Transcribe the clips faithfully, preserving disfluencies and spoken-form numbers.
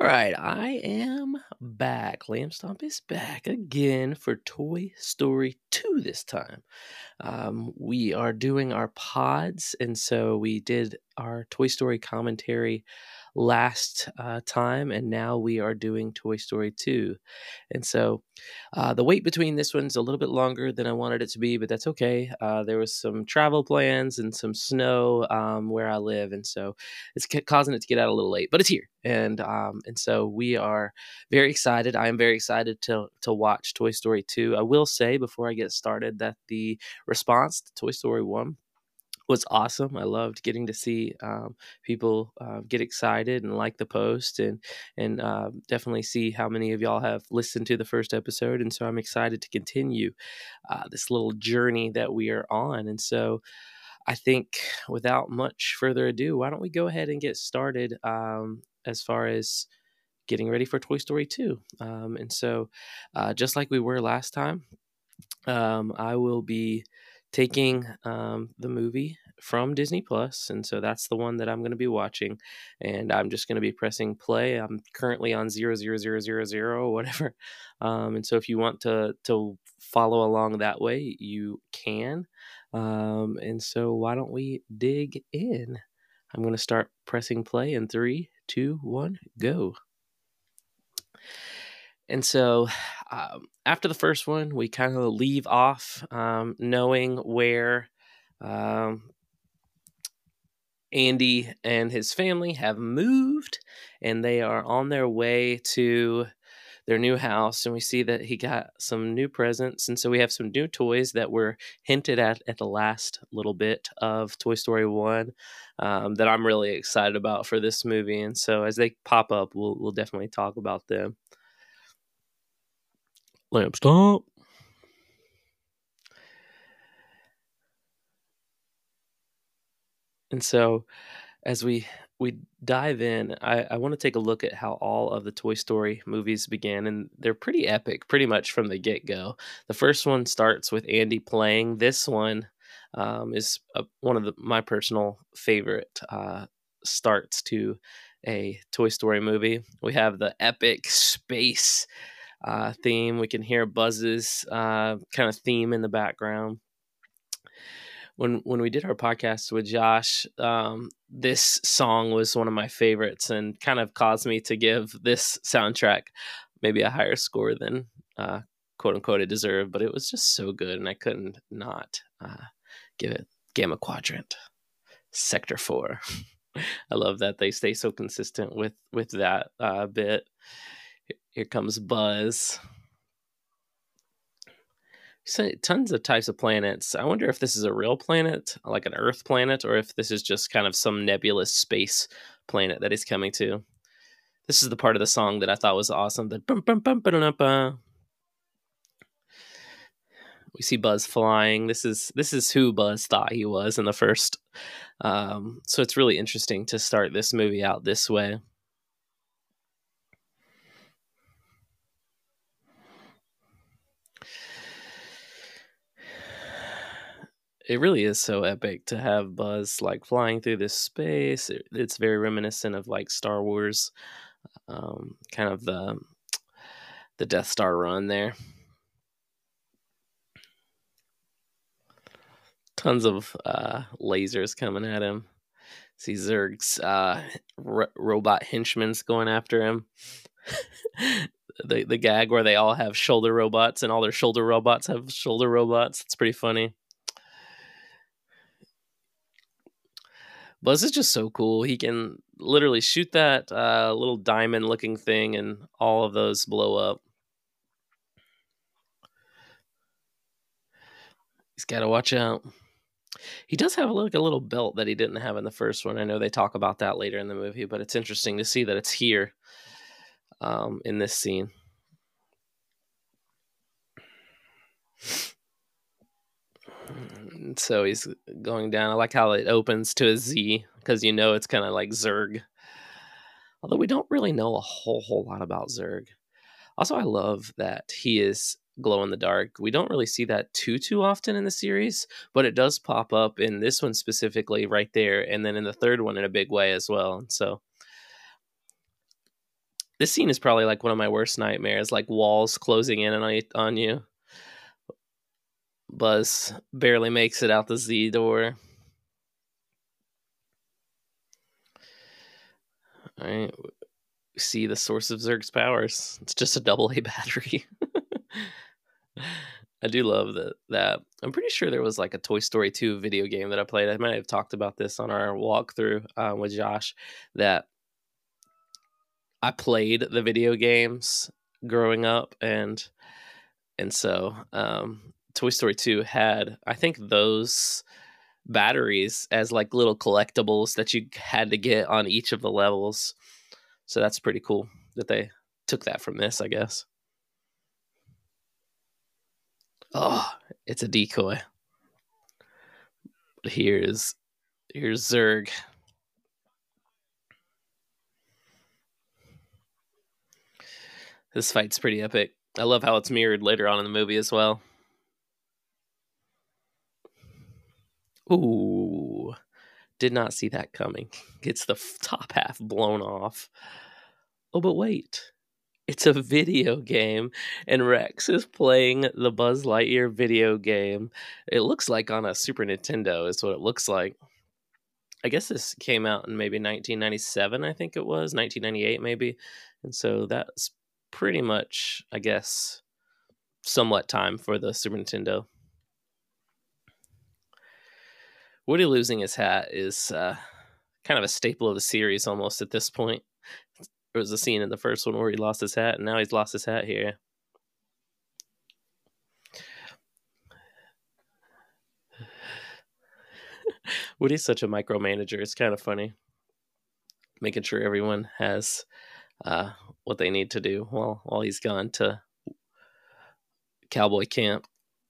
right, I am back. Lamb Stomp is back again for Toy Story two this time. Um, we are doing our pods, and so we did our Toy Story commentary last uh, time, and now we are doing Toy Story two. And so uh, the wait between this one's a little bit longer than I wanted it to be, but that's okay. Uh, there was some travel plans and some snow um, where I live, and so it's ca- causing it to get out a little late, but it's here. And um, and so we are very excited. I am very excited to to watch Toy Story two. I will say before I get started that the response to Toy Story one was awesome. I loved getting to see um, people uh, get excited and like the post, and and uh, definitely see how many of y'all have listened to the first episode. And so I'm excited to continue uh, this little journey that we are on. And so I think without much further ado, why don't we go ahead and get started um, as far as getting ready for Toy Story two. Um, and so uh, just like we were last time, um, I will be taking um, the movie from Disney Plus, and so that's the one that I'm going to be watching. And I'm just going to be pressing play. I'm currently on zero zero zero zero zero or whatever. Um, and so if you want to to follow along that way, you can. Um, and so why don't we dig in? I'm going to start pressing play in three, two, one, go. And so um, after the first one, we kind of leave off um, knowing where um, Andy and his family have moved, and they are on their way to their new house. And we see that he got some new presents. And so we have some new toys that were hinted at at the last little bit of Toy Story one um, that I'm really excited about for this movie. And so as they pop up, we'll, we'll definitely talk about them. Lamb Stomp. And so as we we dive in, I, I want to take a look at how all of the Toy Story movies began, and they're pretty epic, pretty much from the get go. The first one starts with Andy playing. This one um, is a, one of the, my personal favorite uh, starts to a Toy Story movie. We have the epic space uh, theme. We can hear Buzz's uh, kind of theme in the background. When when we did our podcast with Josh, um, this song was one of my favorites and kind of caused me to give this soundtrack maybe a higher score than uh, quote unquote it deserved. But it was just so good, and I couldn't not uh, give it Gamma Quadrant, Sector Four. I love that they stay so consistent with with that uh, bit. Here comes Buzz. So tons of types of planets. I wonder if this is a real planet, like an Earth planet, or if this is just kind of some nebulous space planet that he's coming to. This is the part of the song that I thought was awesome. The bum, bum, bum, ba-da-da-ba. We see Buzz flying. This is this is who Buzz thought he was in the first. Um, so it's really interesting to start this movie out this way. It really is so epic to have Buzz like flying through this space. It, it's very reminiscent of like Star Wars, um, kind of the the Death Star run there. Tons of uh, lasers coming at him. See Zurg's uh, r- robot henchmen's going after him. the the gag where they all have shoulder robots and all their shoulder robots have shoulder robots. It's pretty funny. Buzz is just so cool. He can literally shoot that uh, little diamond looking thing and all of those blow up. He's got to watch out. He does have like a little belt that he didn't have in the first one. I know they talk about that later in the movie, but it's interesting to see that it's here um, in this scene. So he's going down. I like how it opens to a Z because you know it's kind of like Zurg. Although we don't really know a whole whole lot about Zurg. Also, I love that he is glow in the dark. We don't really see that too too often in the series, but it does pop up in this one specifically right there, and then in the third one in a big way as well. And so This scene is probably like one of my worst nightmares, like walls closing in on, on you. Buzz barely makes it out the Z door. All right. See the source of Zurg's powers. It's just a double A battery. I do love that. That I'm pretty sure there was like a Toy Story two video game that I played. I might have talked about this on our walkthrough um, with Josh. That I played the video games growing up, and and so um, Toy Story two had, I think, those batteries as like little collectibles that you had to get on each of the levels. So that's pretty cool that they took that from this, I guess. Oh, it's a decoy. But here's here's Zurg. This fight's pretty epic. I love how it's mirrored later on in the movie as well. Ooh, did not see that coming. Gets the top half blown off. Oh, but wait. It's a video game, and Rex is playing the Buzz Lightyear video game. It looks like on a Super Nintendo is what it looks like. I guess this came out in maybe nineteen ninety-seven, I think it was, nineteen ninety-eight maybe. And so that's pretty much, I guess, somewhat time for the Super Nintendo. Woody losing his hat is uh, kind of a staple of the series almost at this point. There was a scene in the first one where he lost his hat, and now he's lost his hat here. Woody's such a micromanager. It's kind of funny. Making sure everyone has uh, what they need to do while, while he's gone to cowboy camp.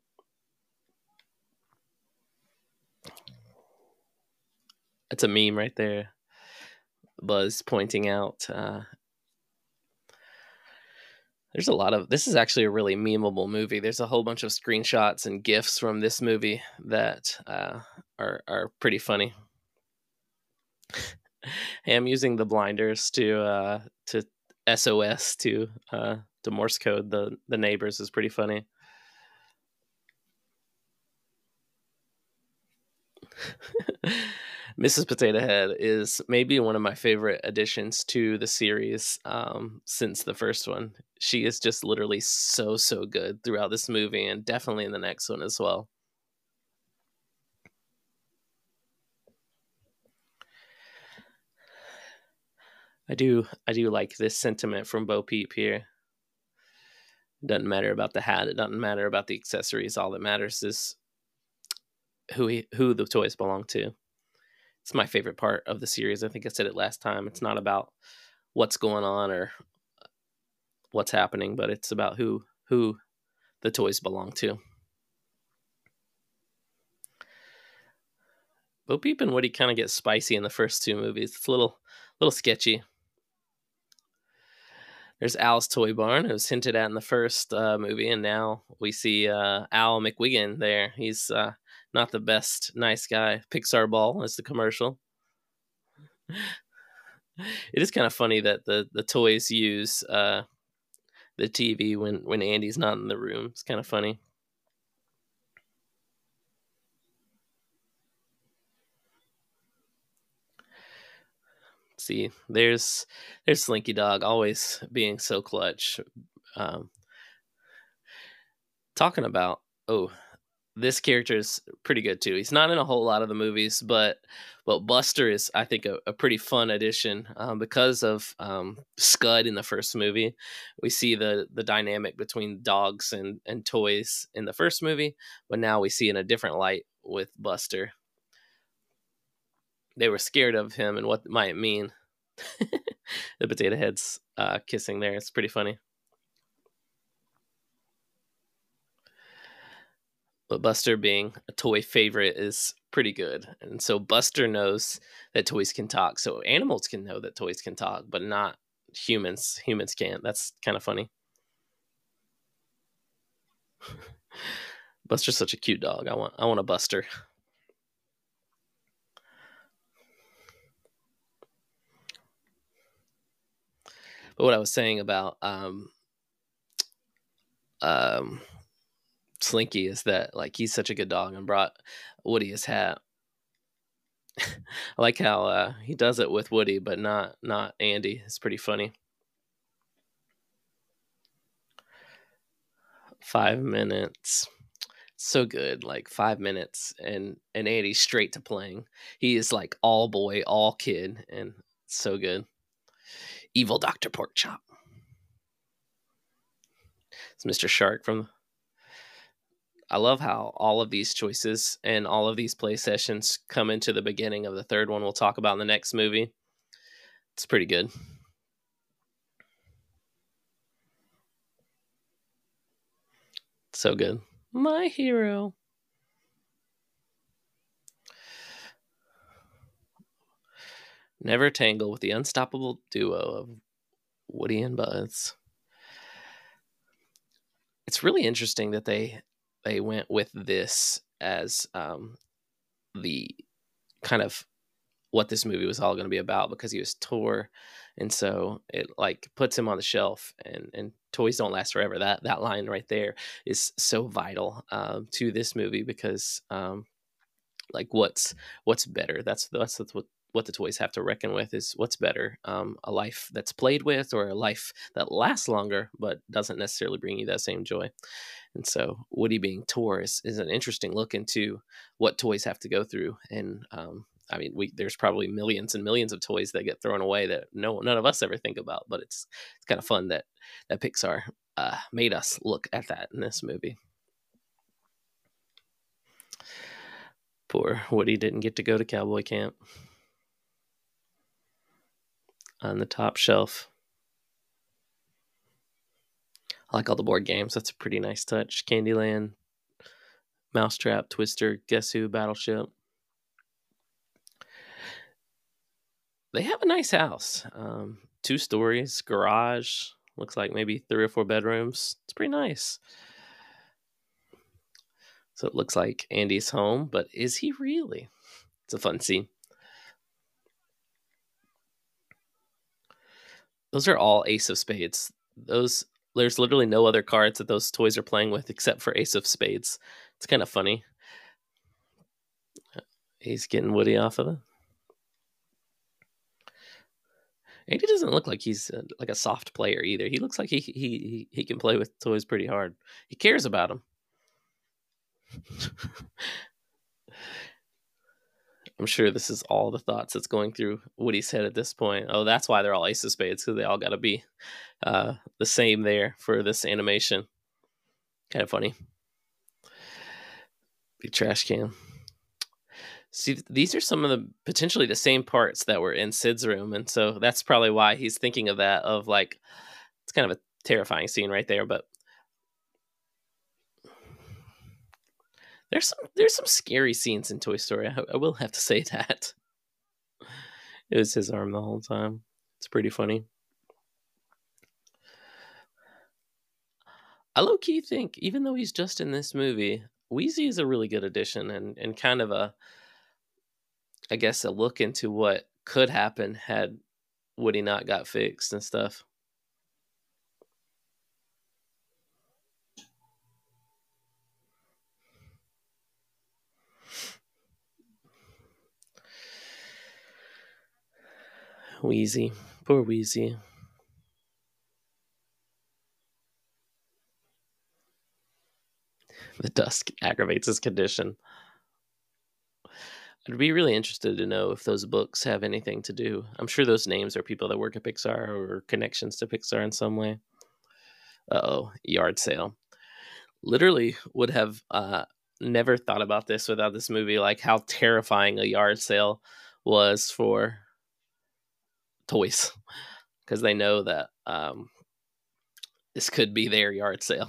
That's a meme right there. Buzz pointing out. Uh, there's a lot of... This is actually a really memeable movie. There's a whole bunch of screenshots and GIFs from this movie that uh, are, are pretty funny. Ham using the blinders to uh, to S O S to uh, to Morse code the the neighbors is pretty funny. Missus Potato Head is maybe one of my favorite additions to the series um, since the first one. She is just literally so so good throughout this movie, and definitely in the next one as well. I do I do like this sentiment from Bo Peep here. It doesn't matter about the hat. It doesn't matter about the accessories. All that matters is who he, who the toys belong to. It's my favorite part of the series. I think I said it last time. It's not about what's going on or what's happening, but it's about who who the toys belong to. Bo Peep and Woody kind of get spicy in the first two movies. It's a little little sketchy. There's Al's Toy Barn. It was hinted at in the first uh, movie, and now we see uh, Al McWiggin there. He's uh, not the best nice guy. Pixar Ball is the commercial. It is kind of funny that the, the toys use uh, the T V when, when Andy's not in the room. It's kind of funny. See, there's there's Slinky Dog, always being so clutch. Um, talking about, oh, this character is pretty good too. He's not in a whole lot of the movies, but but Buster is, I think, a, a pretty fun addition um, because of um, Scud in the first movie. We see the the dynamic between dogs and and toys in the first movie, but now we see in a different light with Buster. They were scared of him and what it might mean. The Potato Heads uh, kissing there. It's pretty funny. But Buster being a toy favorite is pretty good. And so Buster knows that toys can talk. So animals can know that toys can talk, but not humans. Humans can't. That's kind of funny. Buster's such a cute dog. I want I want a Buster. But what I was saying about um, um, Slinky is that like he's such a good dog and brought Woody his hat. I like how uh, he does it with Woody, but not not Andy. It's pretty funny. Five minutes, so good. Like five minutes, and and Andy's straight to playing. He is like all boy, all kid, and so good. Evil Doctor Porkchop. It's Mister Shark from. I love how all of these choices and all of these play sessions come into the beginning of the third one we'll talk about in the next movie. It's pretty good. So good. My hero. Never tangle with the unstoppable duo of Woody and Buzz. It's really interesting that they they went with this as um, the kind of what this movie was all going to be about, because he was Tor, and so it like puts him on the shelf. And and toys don't last forever. That that line right there is so vital um, to this movie, because um, like what's what's better? That's that's what what the toys have to reckon with, is what's better, um, a life that's played with, or a life that lasts longer but doesn't necessarily bring you that same joy. And so Woody being Tor is, is an interesting look into what toys have to go through. And um, I mean, we there's probably millions and millions of toys that get thrown away that no none of us ever think about. But it's it's kind of fun that that Pixar uh, made us look at that in this movie. Poor Woody didn't get to go to cowboy camp. On the top shelf, I like all the board games. That's a pretty nice touch. Candyland, Mousetrap, Twister, Guess Who, Battleship. They have a nice house. Um, two stories, garage. Looks like maybe three or four bedrooms. It's pretty nice. So it looks like Andy's home, but is he really? It's a fun scene. Those are all Ace of Spades. Those there's literally no other cards that those toys are playing with except for Ace of Spades. It's kind of funny. He's getting Woody off of it. Andy doesn't look like he's uh, like a soft player either. He looks like he he he can play with toys pretty hard. He cares about them. I'm sure this is all the thoughts that's going through Woody's head at this point. Oh, that's why they're all Ace of Spades, because they all got to be uh, the same there for this animation. Kind of funny. Big trash can. See, these are some of the potentially the same parts that were in Sid's room, and so that's probably why he's thinking of that. Of like, it's kind of a terrifying scene right there, but there's some there's some scary scenes in Toy Story. I, I will have to say that. It was his arm the whole time. It's pretty funny. I low key think, even though he's just in this movie, Wheezy is a really good addition, and and kind of a, I guess, a look into what could happen had Woody not got fixed and stuff. Wheezy. Poor Wheezy. The dust aggravates his condition. I'd be really interested to know if those books have anything to do. I'm sure those names are people that work at Pixar or connections to Pixar in some way. Uh oh, yard sale. Literally would have uh, never thought about this without this movie, like how terrifying a yard sale was for toys, because they know that um, this could be their yard sale.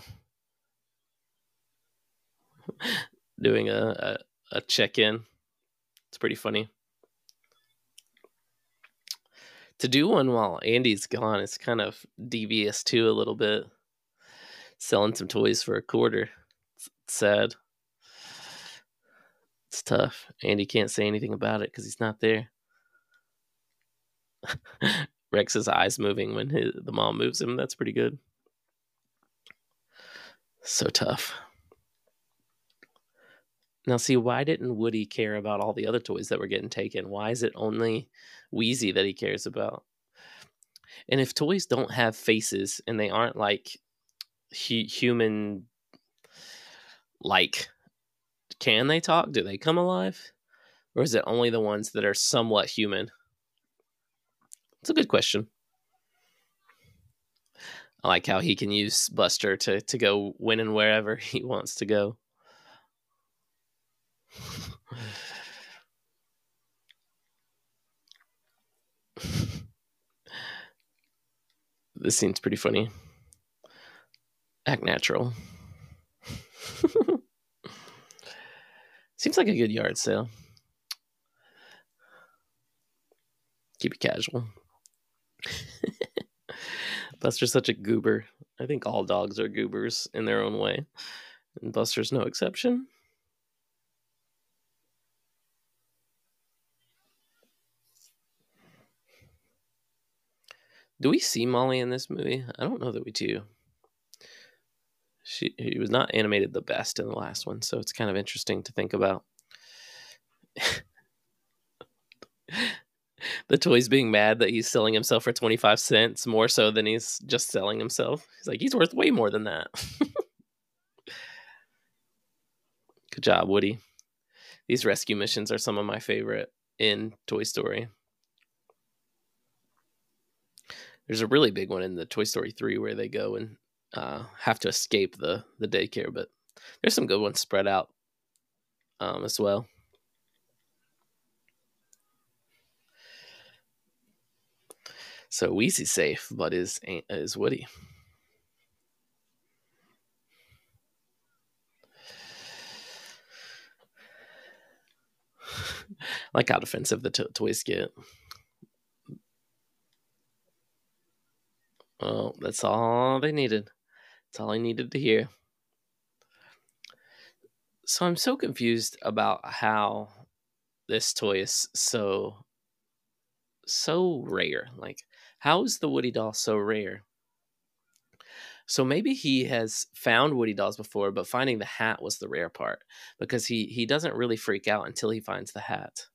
Doing a, a, a check-in. It's pretty funny. To do one while Andy's gone is kind of devious too, a little bit. Selling some toys for a quarter. It's sad. It's tough. Andy can't say anything about it because he's not there. Rex's eyes moving when his, the mom moves him. That's pretty good. So tough. Now, see, why didn't Woody care about all the other toys that were getting taken? Why is it only Wheezy that he cares about? And if toys don't have faces and they aren't like hu- human, like, can they talk? Do they come alive? Or is it only the ones that are somewhat human? It's a good question. I like how he can use Buster to, to go when and wherever he wants to go. This scene's pretty funny. Act natural. Seems like a good yard sale. Keep it casual. Buster's such a goober. I think all dogs are goobers in their own way. And Buster's no exception. Do we see Molly in this movie? I don't know that we do. She, he was not animated the best in the last one, so it's kind of interesting to think about. The toy's being mad that he's selling himself for twenty-five cents more so than he's just selling himself. He's like, he's worth way more than that. Good job, Woody. These rescue missions are some of my favorite in Toy Story. There's a really big one in the Toy Story three where they go and uh, have to escape the, the daycare, but there's some good ones spread out um, as well. So Wheezy's safe, but is is Woody. Like how defensive the to- toys get. Oh, that's all they needed. That's all I needed to hear. So I'm so confused about how this toy is so so rare. Like, how is the Woody doll so rare? So maybe he has found Woody dolls before, but finding the hat was the rare part because he he doesn't really freak out until he finds the hat.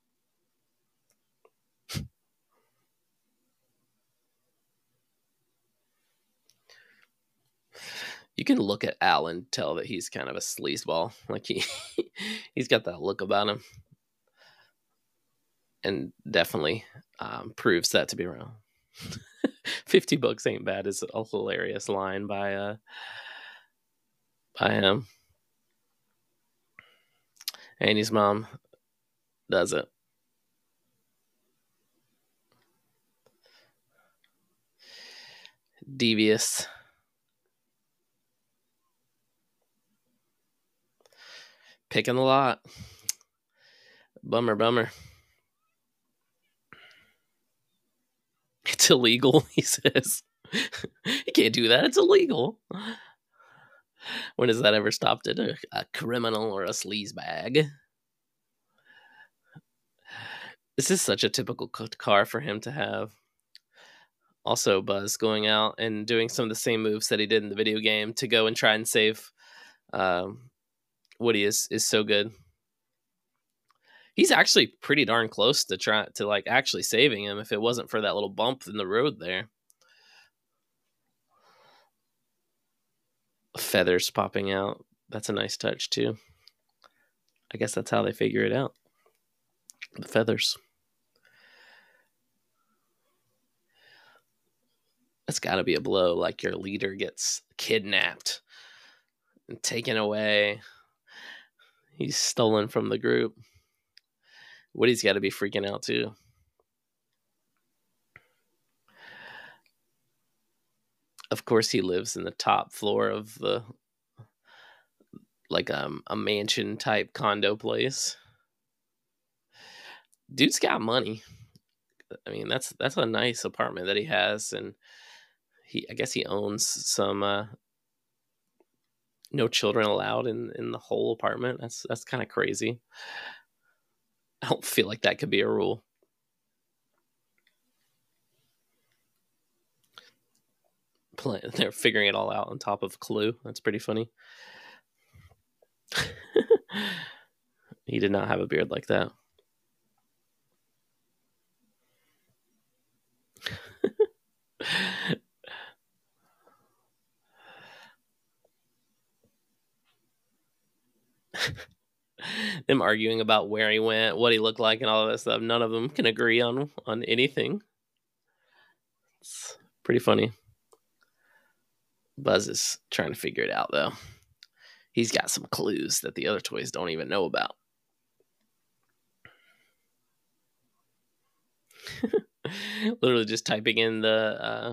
You can look at Al and tell that he's kind of a sleazeball. Like he he's got that look about him, and definitely um, proves that to be wrong. Fifty bucks ain't bad is a hilarious line by uh by him. Annie's mom does it. Devious. Picking the lot. Bummer, bummer. It's illegal, he says. You can't do that. It's illegal. When has that ever stopped it? A, a criminal or a sleazebag? This is such a typical car for him to have. Also, Buzz going out and doing some of the same moves that he did in the video game to go and try and save um, Woody is is so good. He's actually pretty darn close to try to like actually saving him if it wasn't for that little bump in the road there. Feathers popping out. That's a nice touch too. I guess that's how they figure it out. The feathers. That's got to be a blow. Like your leader gets kidnapped and taken away. He's stolen from the group. Woody's got to be freaking out too. Of course, he lives in the top floor of the like um, a mansion type condo place. Dude's got money. I mean, that's that's a nice apartment that he has, and he I guess he owns some uh, no children allowed in in the whole apartment. That's that's kind of crazy. I don't feel like that could be a rule. play, they're figuring it all out on top of Clue. That's pretty funny. He did not have a beard like that. Them arguing about where he went, what he looked like, and all of that stuff. None of them can agree on on anything. It's pretty funny. Buzz is trying to figure it out, though. He's got some clues that the other toys don't even know about. Literally just typing in the uh,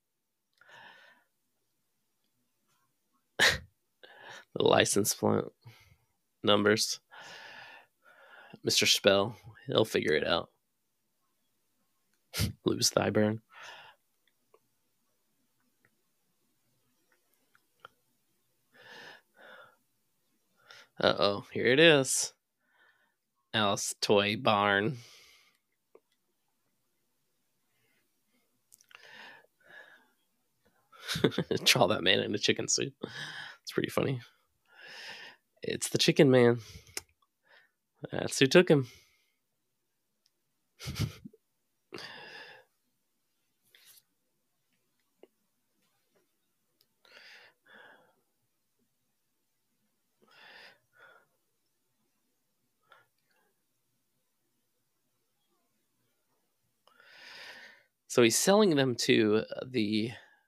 the license plate numbers. Mister Spell, he'll figure it out. Louis Thyburn. Uh-oh, here it is. Alice Toy Barn. Draw that man in a chicken suit. It's pretty funny. It's the Chicken Man. That's who took him. So he's selling them to the,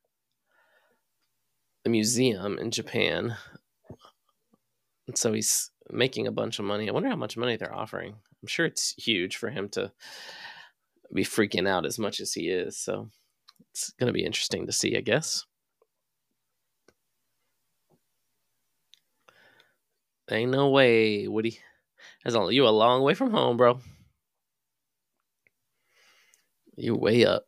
the museum in Japan. And so he's making a bunch of money. I wonder how much money they're offering. I'm sure it's huge for him to be freaking out as much as he is. So it's going to be interesting to see, I guess. Ain't no way, Woody. That's all, you a long way from home, bro. You way up.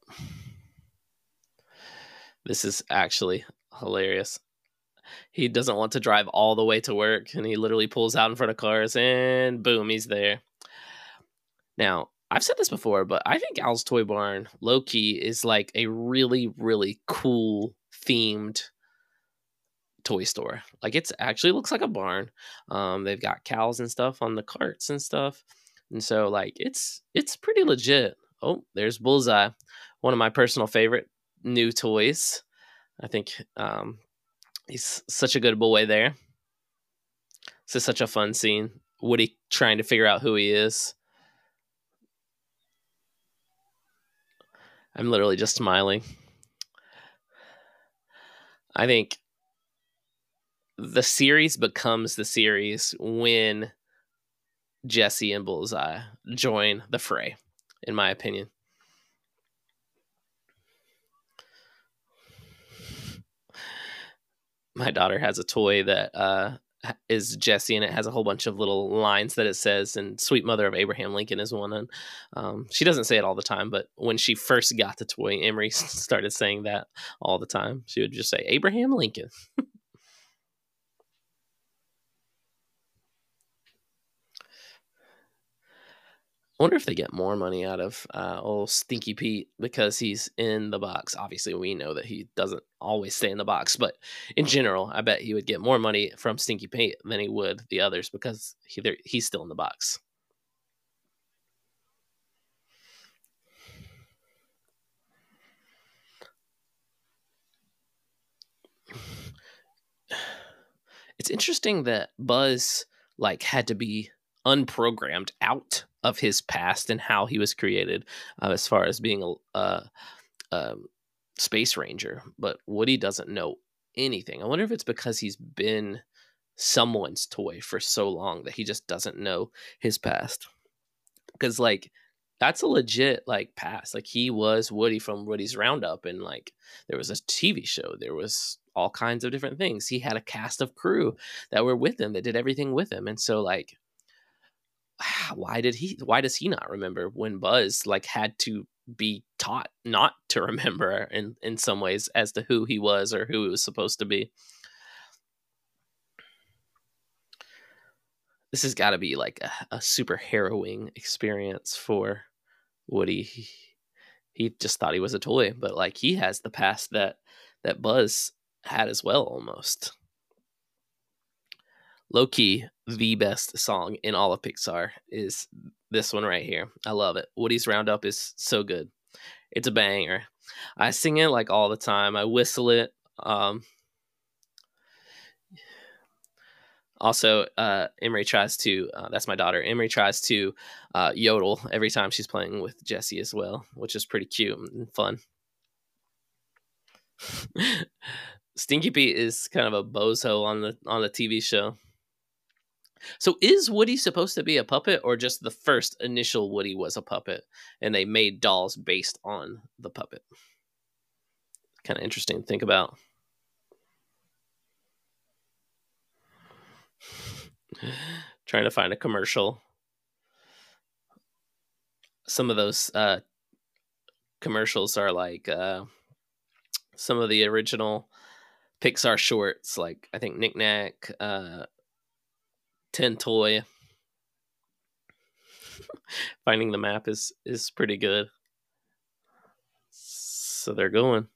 This is actually hilarious. He doesn't want to drive all the way to work, and he literally pulls out in front of cars, and boom, he's there. Now, I've said this before, but I think Al's Toy Barn, low-key, is like a really, really cool themed toy store. Like, it's actually looks like a barn. Um, they've got cows and stuff on the carts and stuff. And so, like, it's it's pretty legit. Oh, there's Bullseye, one of my personal favorite new toys. I think um, he's such a good boy there. This is such a fun scene. Woody trying to figure out who he is. I'm literally just smiling. I think the series becomes the series when Jesse and Bullseye join the fray, in my opinion. My daughter has a toy that uh, is Jesse, and it has a whole bunch of little lines that it says, and Sweet Mother of Abraham Lincoln is one. And um, she doesn't say it all the time, but when she first got the toy, Emery started saying that all the time. She would just say, Abraham Lincoln. I wonder if they get more money out of uh, old Stinky Pete because he's in the box. Obviously, we know that he doesn't always stay in the box, but in general, I bet he would get more money from Stinky Pete than he would the others because he, he's still in the box. It's interesting that Buzz like had to be unprogrammed out of his past and how he was created, uh, as far as being a, a, a space ranger, but Woody doesn't know anything. I wonder if it's because he's been someone's toy for so long that he just doesn't know his past. Because like that's a legit like past. Like he was Woody from Woody's Roundup, and like there was a T V show, there was all kinds of different things. He had a cast of crew that were with him that did everything with him, and so like why did he why does he not remember when Buzz like had to be taught not to remember in in some ways as to who he was or who he was supposed to be? This has got to be like a, a super harrowing experience for Woody. He, he just thought he was a toy, but like he has the past that that Buzz had as well, almost. Low key, the best song in all of Pixar is this one right here. I love it. Woody's Roundup is so good. It's a banger. I sing it like all the time. I whistle it. Um, also, uh, Emery tries to, uh, that's my daughter, Emery tries to uh, yodel every time she's playing with Jessie as well, which is pretty cute and fun. Stinky Pete is kind of a bozo on the on the T V show. So is Woody supposed to be a puppet, or just the first initial Woody was a puppet and they made dolls based on the puppet? Kind of interesting to think about. Trying to find a commercial. Some of those uh, commercials are like uh, some of the original Pixar shorts, like I think Knick Knack, uh, Ten Toy. Finding the map is is pretty good. So they're going.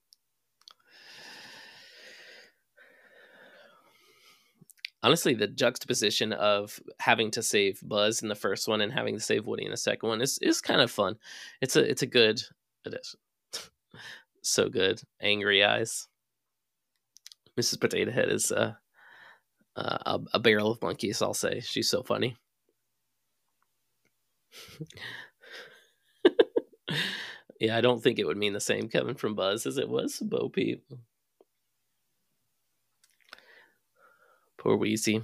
Honestly, the juxtaposition of having to save Buzz in the first one and having to save Woody in the second one is is kind of fun. It's a it's a good it is so good. Angry eyes. Missus Potato Head is uh, uh, a, a barrel of monkeys. I'll say she's so funny. Yeah, I don't think it would mean the same coming from Buzz as it was Bo Peep. Poor Wheezy.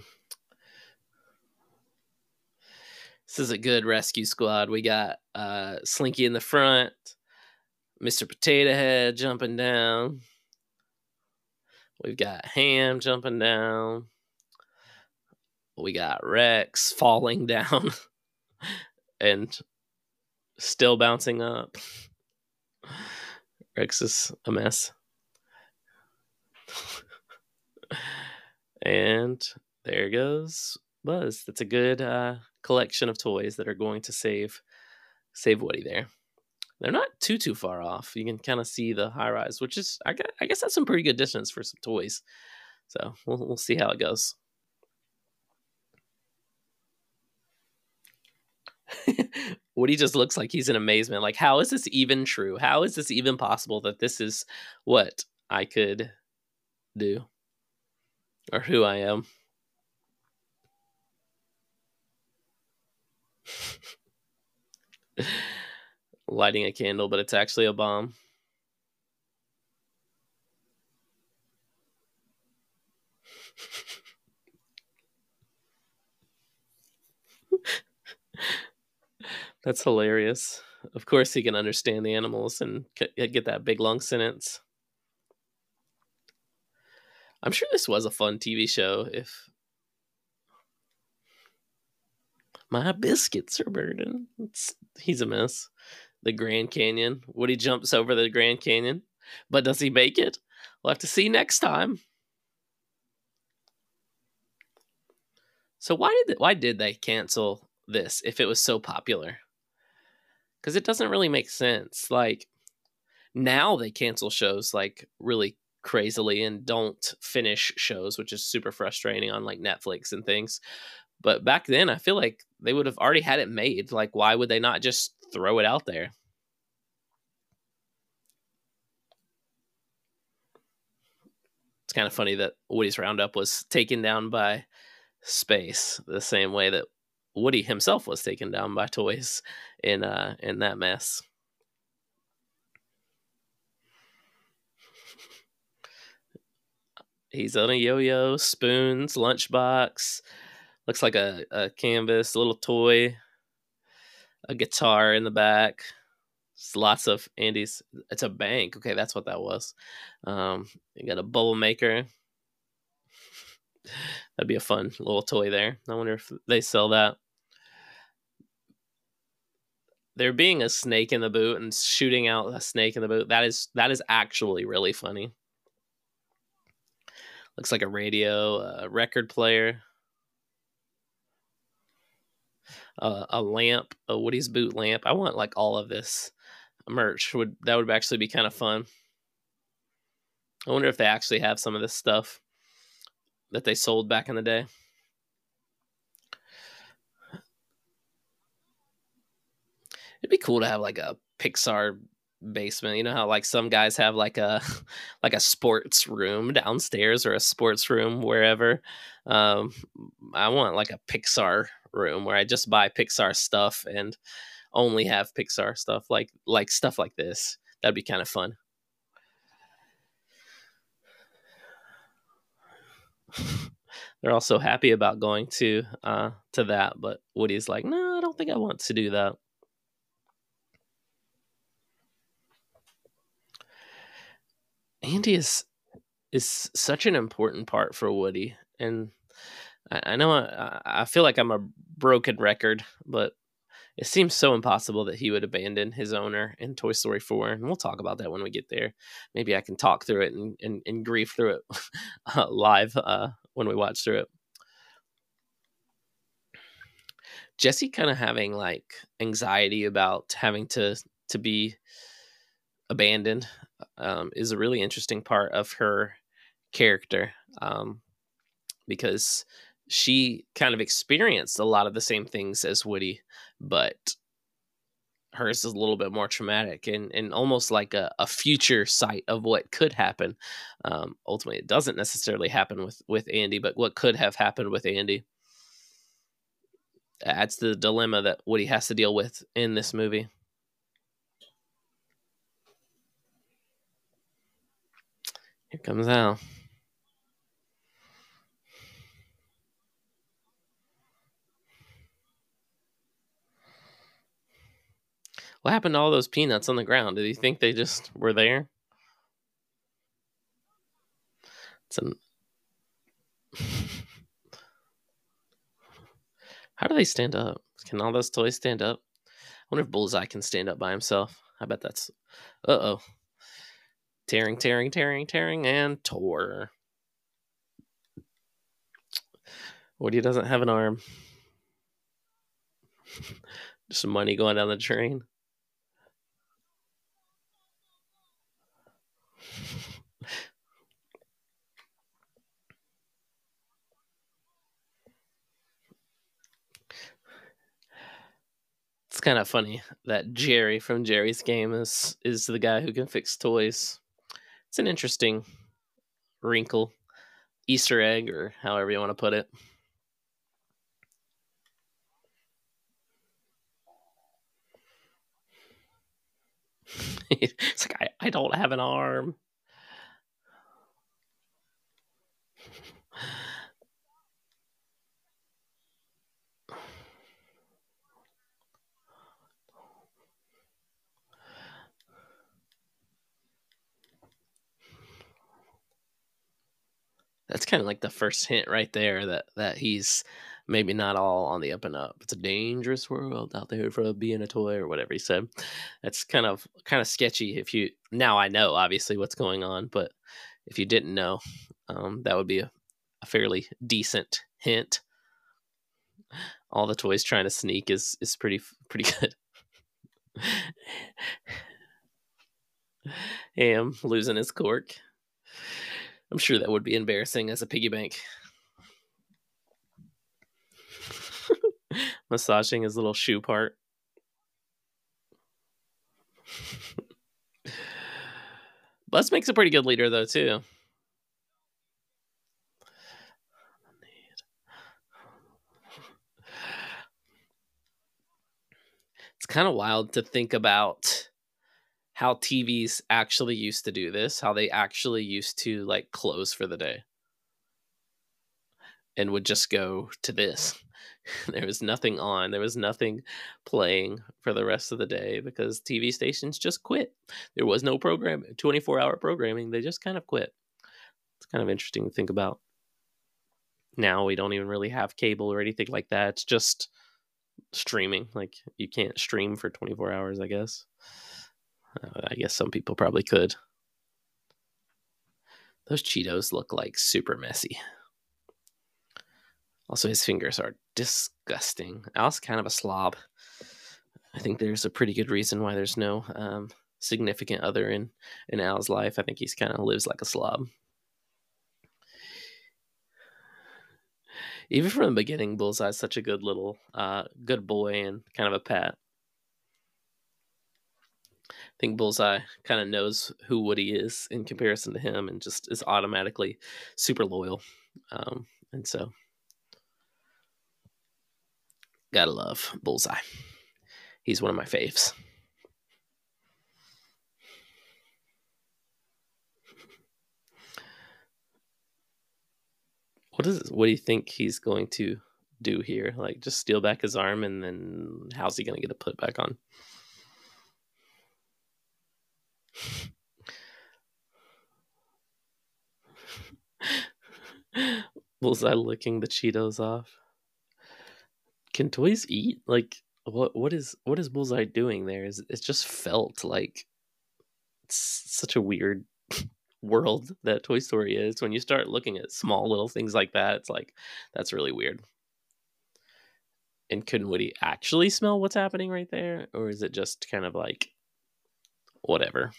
This is a good rescue squad. We got uh, Slinky in the front, Mister Potato Head jumping down. We've got Ham jumping down. We got Rex falling down and still bouncing up. Rex is a mess. And there goes Buzz. That's a good uh, collection of toys that are going to save save Woody there. They're not too too far off. You can kind of see the high rise, which is I guess, I guess that's some pretty good distance for some toys. So we'll we'll see how it goes. Woody just looks like he's in amazement. Like, how is this even true? How is this even possible that this is what I could do? Or who I am? Lighting a candle, but it's actually a bomb. That's hilarious. Of course he can understand the animals and get that big long sentence. I'm sure this was a fun T V show if my biscuits are burning. It's, he's a mess. The Grand Canyon. Woody jumps over the Grand Canyon, but does he make it? We'll have to see next time. So why did they, why did they cancel this if it was so popular? Because it doesn't really make sense. Like, now they cancel shows like really crazily and don't finish shows, which is super frustrating on like Netflix and things. But back then, I feel like they would have already had it made. Like, why would they not just throw it out there? It's kind of funny that Woody's Roundup was taken down by space the same way that Woody himself was taken down by toys in uh, in that mess. He's on a yo-yo, spoons, lunchbox. Looks like a, a canvas, a little toy, a guitar in the back. Just lots of Andy's. It's a bank. Okay, that's what that was. Um, you got a bubble maker. That'd be a fun little toy there. I wonder if they sell that. There being a snake in the boot and shooting out a snake in the boot, that is that is actually really funny. Looks like a radio, a record player, a, a lamp, a Woody's boot lamp. I want like all of this merch. Would that would actually be kind of fun. I wonder if they actually have some of this stuff that they sold back in the day. It'd be cool to have like a Pixar basement. You know how like some guys have like a like a sports room downstairs or a sports room wherever. Um, I want like a Pixar room where I just buy Pixar stuff and only have Pixar stuff like like stuff like this. That'd be kind of fun. They're also happy about going to uh to that, but Woody's like, no, I don't think I want to do that. Andy is is such an important part for Woody, and I, I know I, I feel like I'm a broken record, but it seems so impossible that he would abandon his owner in Toy Story four, and we'll talk about that when we get there. Maybe I can talk through it and, and, and grieve through it uh, live uh, when we watch through it. Jessie kind of having like anxiety about having to to be abandoned um, is a really interesting part of her character um, because she kind of experienced a lot of the same things as Woody, but hers is a little bit more traumatic and, and almost like a, a future sight of what could happen. Um, ultimately, it doesn't necessarily happen with, with Andy, but what could have happened with Andy. That's the dilemma that Woody has to deal with in this movie. Here comes Al. What happened to all those peanuts on the ground? Did you think they just were there? It's an... How do they stand up? Can all those toys stand up? I wonder if Bullseye can stand up by himself. I bet that's... Uh-oh. Tearing, tearing, tearing, tearing, and tore. Woody doesn't have an arm. Just some money going down the drain. It's kind of funny that Jerry from Jerry's Game is is the guy who can fix toys. It's an interesting wrinkle, Easter egg, or however you want to put it. It's like, I, I don't have an arm. That's kind of like the first hint right there that that he's maybe not all on the up and up. It's a dangerous world out there for being a toy or whatever he said. That's kind of kind of sketchy. If you now I know obviously what's going on, but if you didn't know, um, that would be a, a fairly decent hint. All the toys trying to sneak is is pretty pretty good. Ham losing his cork. I'm sure that would be embarrassing as a piggy bank. Massaging his little shoe part. Buzz makes a pretty good leader, though, too. It's kind of wild to think about how T Vs actually used to do this, how they actually used to like close for the day and would just go to this. There was nothing on, there was nothing playing for the rest of the day because T V stations just quit. There was no program, twenty-four hour programming. They just kind of quit. It's kind of interesting to think about. Now we don't even really have cable or anything like that. It's just streaming. Like you can't stream for twenty-four hours, I guess. Uh, I guess some people probably could. Those Cheetos look like super messy. Also, his fingers are disgusting. Al's kind of a slob. I think there's a pretty good reason why there's no um, significant other in in Al's life. I think he's kind of lives like a slob. Even from the beginning, Bullseye's such a good little, uh, good boy and kind of a pet. I think Bullseye kind of knows who Woody is in comparison to him, and just is automatically super loyal. Um, and so, gotta love Bullseye. He's one of my faves. What is? What do you think he's going to do here? Like, just steal back his arm, and then how's he going to get it put back on? Bullseye licking the Cheetos off. Can toys eat? Like, what? What is? What is Bullseye doing there? Is it's just felt like it's such a weird world that Toy Story is. When you start looking at small little things like that, it's like that's really weird. And couldn't Woody actually smell what's happening right there, or is it just kind of like whatever?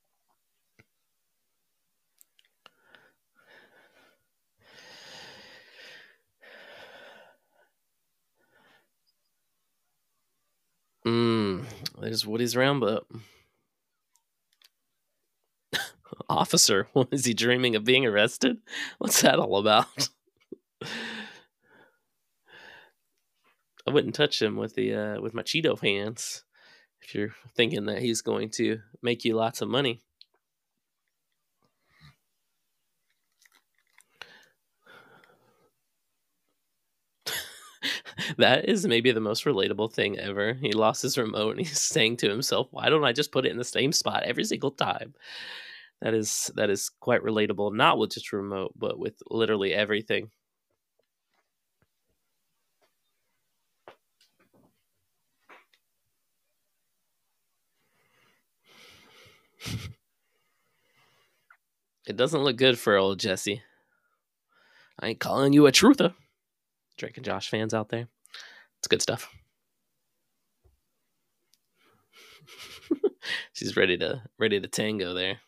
Mm, there's Woody's roundup. Officer, is he dreaming of being arrested? What's that all about? I wouldn't touch him with the uh, with my Cheeto hands if you're thinking that he's going to make you lots of money. That is maybe the most relatable thing ever. He lost his remote and he's saying to himself, "Why don't I just put it in the same spot every single time?" That is that is quite relatable, not with just remote, but with literally everything. It doesn't look good for old Jesse. I ain't calling you a truther. Drake and Josh fans out there. It's good stuff. She's ready to ready to tango there.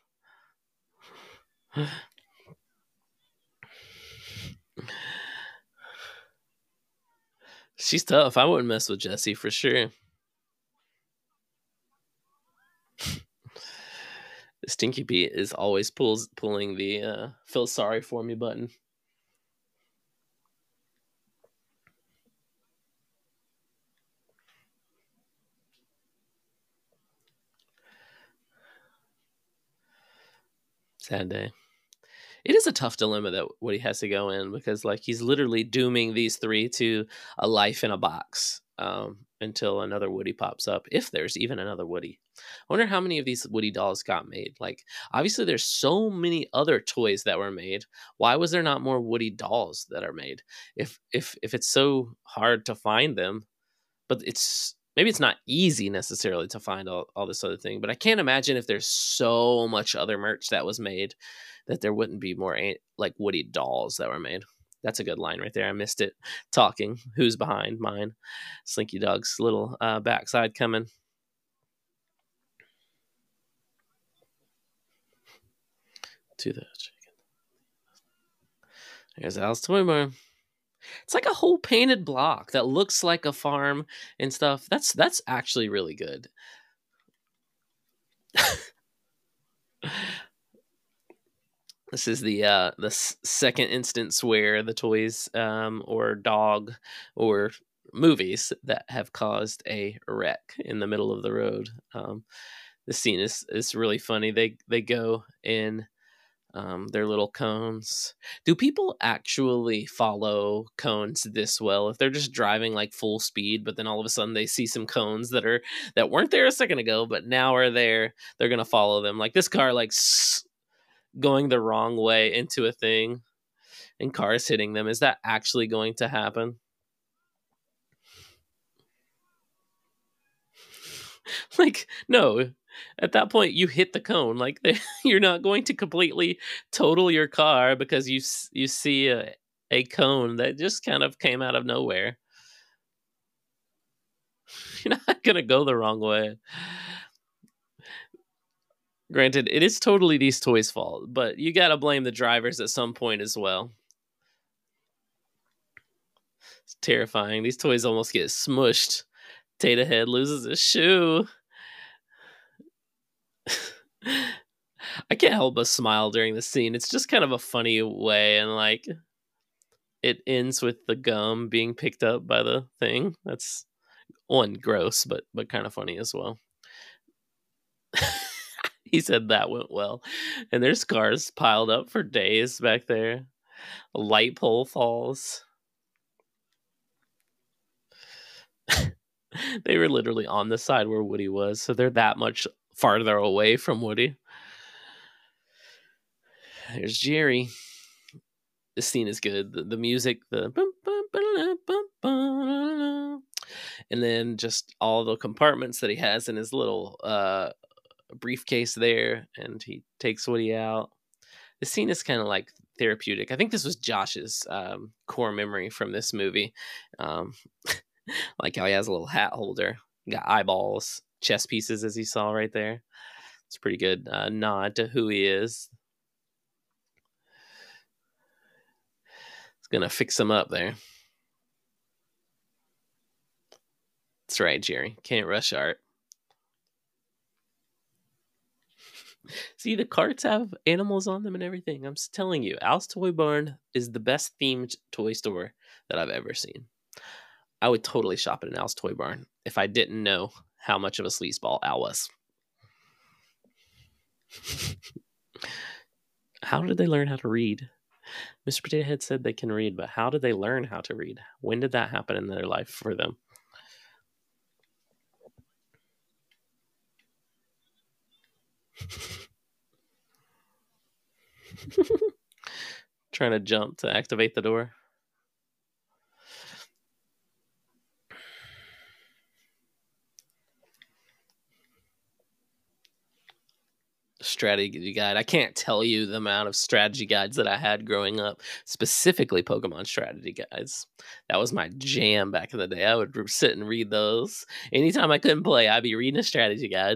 She's tough. I wouldn't mess with Jessie for sure. Stinky Pete is always pulls pulling the uh, "feel sorry for me" button. Sad day. It is a tough dilemma that Woody has to go in, because like he's literally dooming these three to a life in a box um, until another Woody pops up, if there's even another Woody. I wonder how many of these Woody dolls got made. Like, obviously there's so many other toys that were made. Why was there not more Woody dolls that are made? If if if it's so hard to find them, but it's maybe it's not easy necessarily to find all, all this other thing, but I can't imagine if there's so much other merch that was made that there wouldn't be more like Woody dolls that were made. That's a good line right there. I missed it. Talking. Who's behind mine? Slinky Dog's little uh, backside coming. To the chicken. There's Al's Toy Barn. It's like a whole painted block that looks like a farm and stuff. That's that's actually really good. This is the uh, the s- second instance where the toys um, or dog or movies that have caused a wreck in the middle of the road. Um, the scene is is really funny. They they go in um, their little cones. Do people actually follow cones this well? If they're just driving like full speed, but then all of a sudden they see some cones that are that weren't there a second ago, but now are there, they're gonna follow them. Like this car, like. S- going the wrong way into a thing and cars hitting them. Is that actually going to happen? Like, no. At that point, you hit the cone. Like, you're not going to completely total your car because you you see a, a cone that just kind of came out of nowhere. You're not going to go the wrong way. Granted, it is totally these toys' fault, but you gotta blame the drivers at some point as well. It's terrifying. These toys almost get smushed. Tata Head loses his shoe. I can't help but smile during the scene. It's just kind of a funny way, and like it ends with the gum being picked up by the thing. That's one gross, but but kind of funny as well. He said that went well, and there's cars piled up for days back there. A light pole falls. They were literally on the side where Woody was, so they're that much farther away from Woody. There's Jerry. This scene is good. The, the music, the and then just all the compartments that he has in his little uh, briefcase there, and he takes Woody out. The scene is kind of like therapeutic. I think this was Josh's um, core memory from this movie. Um, like how he has a little hat holder, got eyeballs, chess pieces, as he saw right there. It's a pretty good uh, nod to who he is. It's gonna fix him up there. That's right, Jerry. Can't rush art. See, the carts have animals on them and everything. I'm just telling you, Al's Toy Barn is the best themed toy store that I've ever seen. I would totally shop at an Al's Toy Barn if I didn't know how much of a sleazeball Al was. How did they learn how to read? Mister Potato Head said they can read, but how did they learn how to read? When did that happen in their life for them? Trying to jump to activate the door. Strategy guide. I can't tell you the amount of strategy guides that I had growing up, specifically Pokemon strategy guides. That was my jam back in the day. I would sit and read those. Anytime I couldn't play, I'd be reading a strategy guide.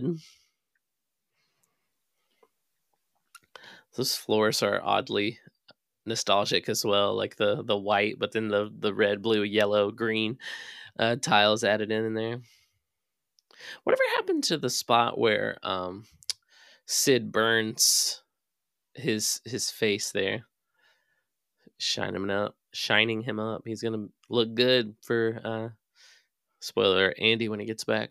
Those floors are oddly nostalgic as well, like the the white, but then the the red, blue, yellow, green uh, tiles added in, in there. Whatever happened to the spot where um, Sid burns his his face there, shining him up, shining him up. He's gonna look good for uh, spoiler Andy when he gets back.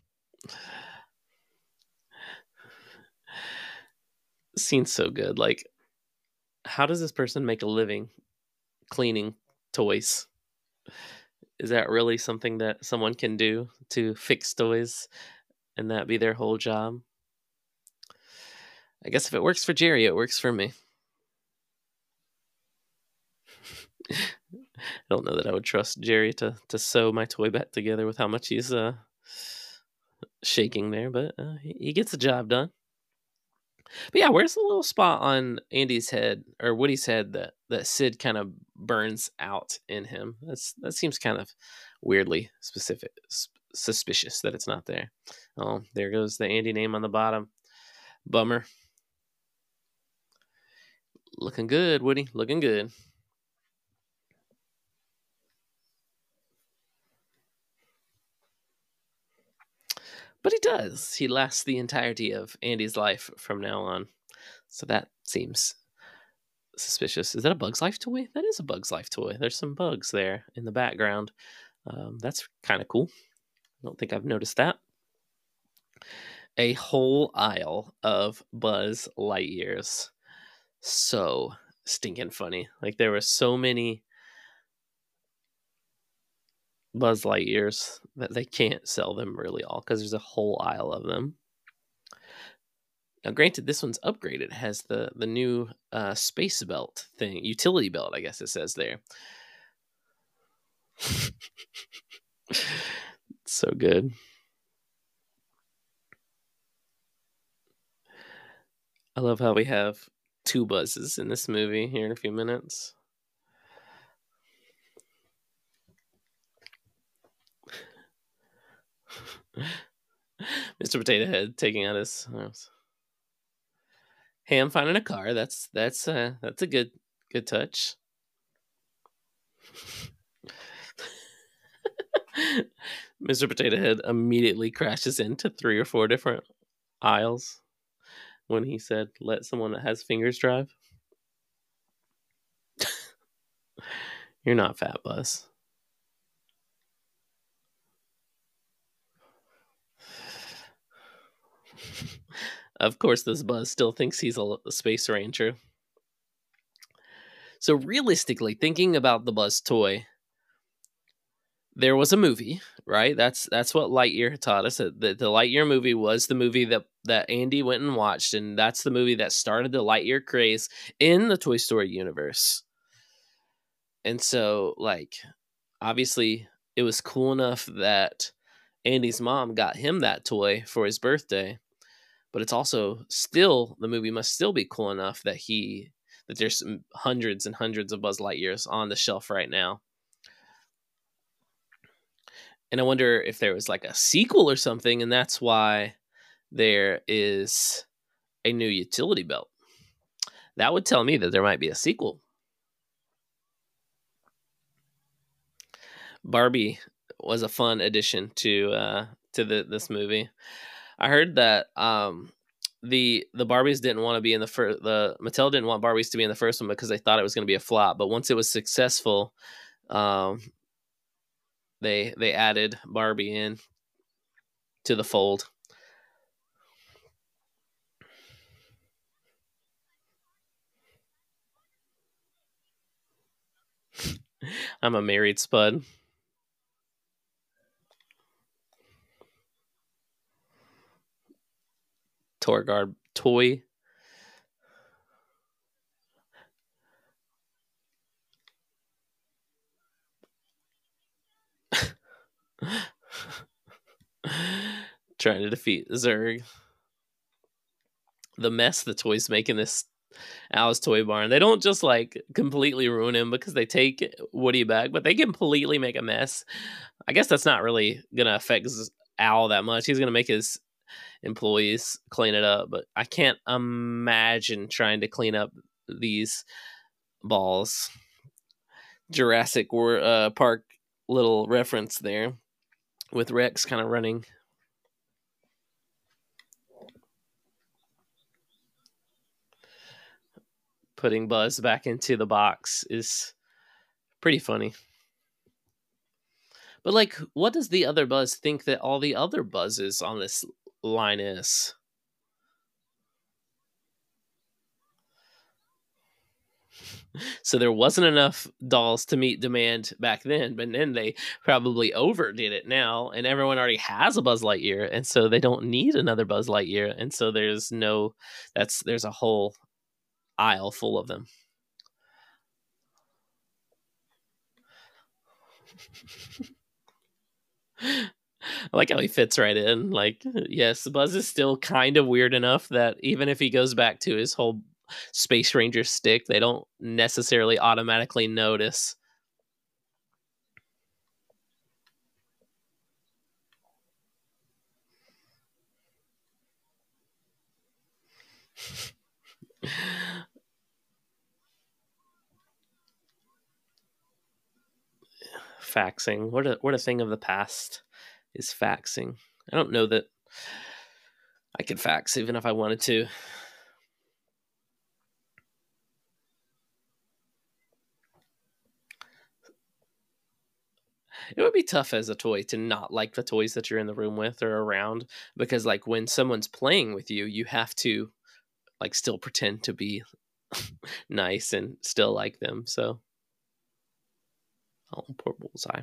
Scene's so good. Like, how does this person make a living cleaning toys? Is that really something that someone can do to fix toys and that be their whole job? I guess if it works for Jerry, it works for me. I don't know that I would trust Jerry to to sew my toy back together with how much he's uh shaking there, but uh, he, he gets the job done. But yeah, where's the little spot on Andy's head or Woody's head that that Sid kind of burns out in him? That's that seems kind of weirdly specific, s- suspicious that it's not there. Oh, there goes the Andy name on the bottom. Bummer. Looking good, Woody. Looking good. But he does. He lasts the entirety of Andy's life from now on. So that seems suspicious. Is that a Bug's Life toy? That is a Bug's Life toy. There's some bugs there in the background. Um, that's kind of cool. I don't think I've noticed that. A whole aisle of Buzz Lightyears. So stinking funny. Like, there were so many Buzz Lightyears that they can't sell them really all because there's a whole aisle of them. Now, granted, this one's upgraded. It has the the new uh, space belt thing, utility belt, I guess it says there. So good. I love how we have two buzzes in this movie here in a few minutes. Mister Potato Head taking out his. Ham finding a car. That's that's uh, that's a good good touch. Mister Potato Head immediately crashes into three or four different aisles when he said, "Let someone that has fingers drive." You're not fat, Buzz. Of course, this Buzz still thinks he's a, a space ranger. So realistically, thinking about the Buzz toy, there was a movie, right? That's that's what Lightyear taught us. That the, the Lightyear movie was the movie that that Andy went and watched, and that's the movie that started the Lightyear craze in the Toy Story universe. And so, like, obviously, it was cool enough that Andy's mom got him that toy for his birthday. But it's also still, the movie must still be cool enough that he that there's some hundreds and hundreds of Buzz Lightyears on the shelf right now. And I wonder if there was like a sequel or something, and that's why there is a new utility belt. That would tell me that there might be a sequel. Barbie was a fun addition to uh, to the, this movie. I heard that um, the the Barbies didn't want to be in the first. The Mattel didn't want Barbies to be in the first one because they thought it was going to be a flop. But once it was successful, um, they they added Barbie in to the fold. I'm a married spud. Torgard toy. Trying to defeat Zurg. The mess the toys make in this Al's Toy Barn. They don't just like completely ruin him because they take Woody back, but they completely make a mess. I guess that's not really gonna affect Al that much. He's gonna make his employees clean it up, but I can't imagine trying to clean up these balls. Jurassic uh, Park little reference there with Rex kind of running. Putting Buzz back into the box is pretty funny. But like, what does the other Buzz think that all the other Buzzes on this line is? So there wasn't enough dolls to meet demand back then, but then they probably overdid it now, and everyone already has a Buzz Lightyear, and so they don't need another Buzz Lightyear, and so there's no that's there's a whole aisle full of them. I like how he fits right in. Like, yes, Buzz is still kind of weird enough that even if he goes back to his whole Space Ranger stick, they don't necessarily automatically notice. Faxing. What a what a thing of the past is faxing. I don't know that I could fax even if I wanted to. It would be tough as a toy to not like the toys that you're in the room with or around, because like when someone's playing with you, you have to like still pretend to be nice and still like them. So, oh, poor Bullseye.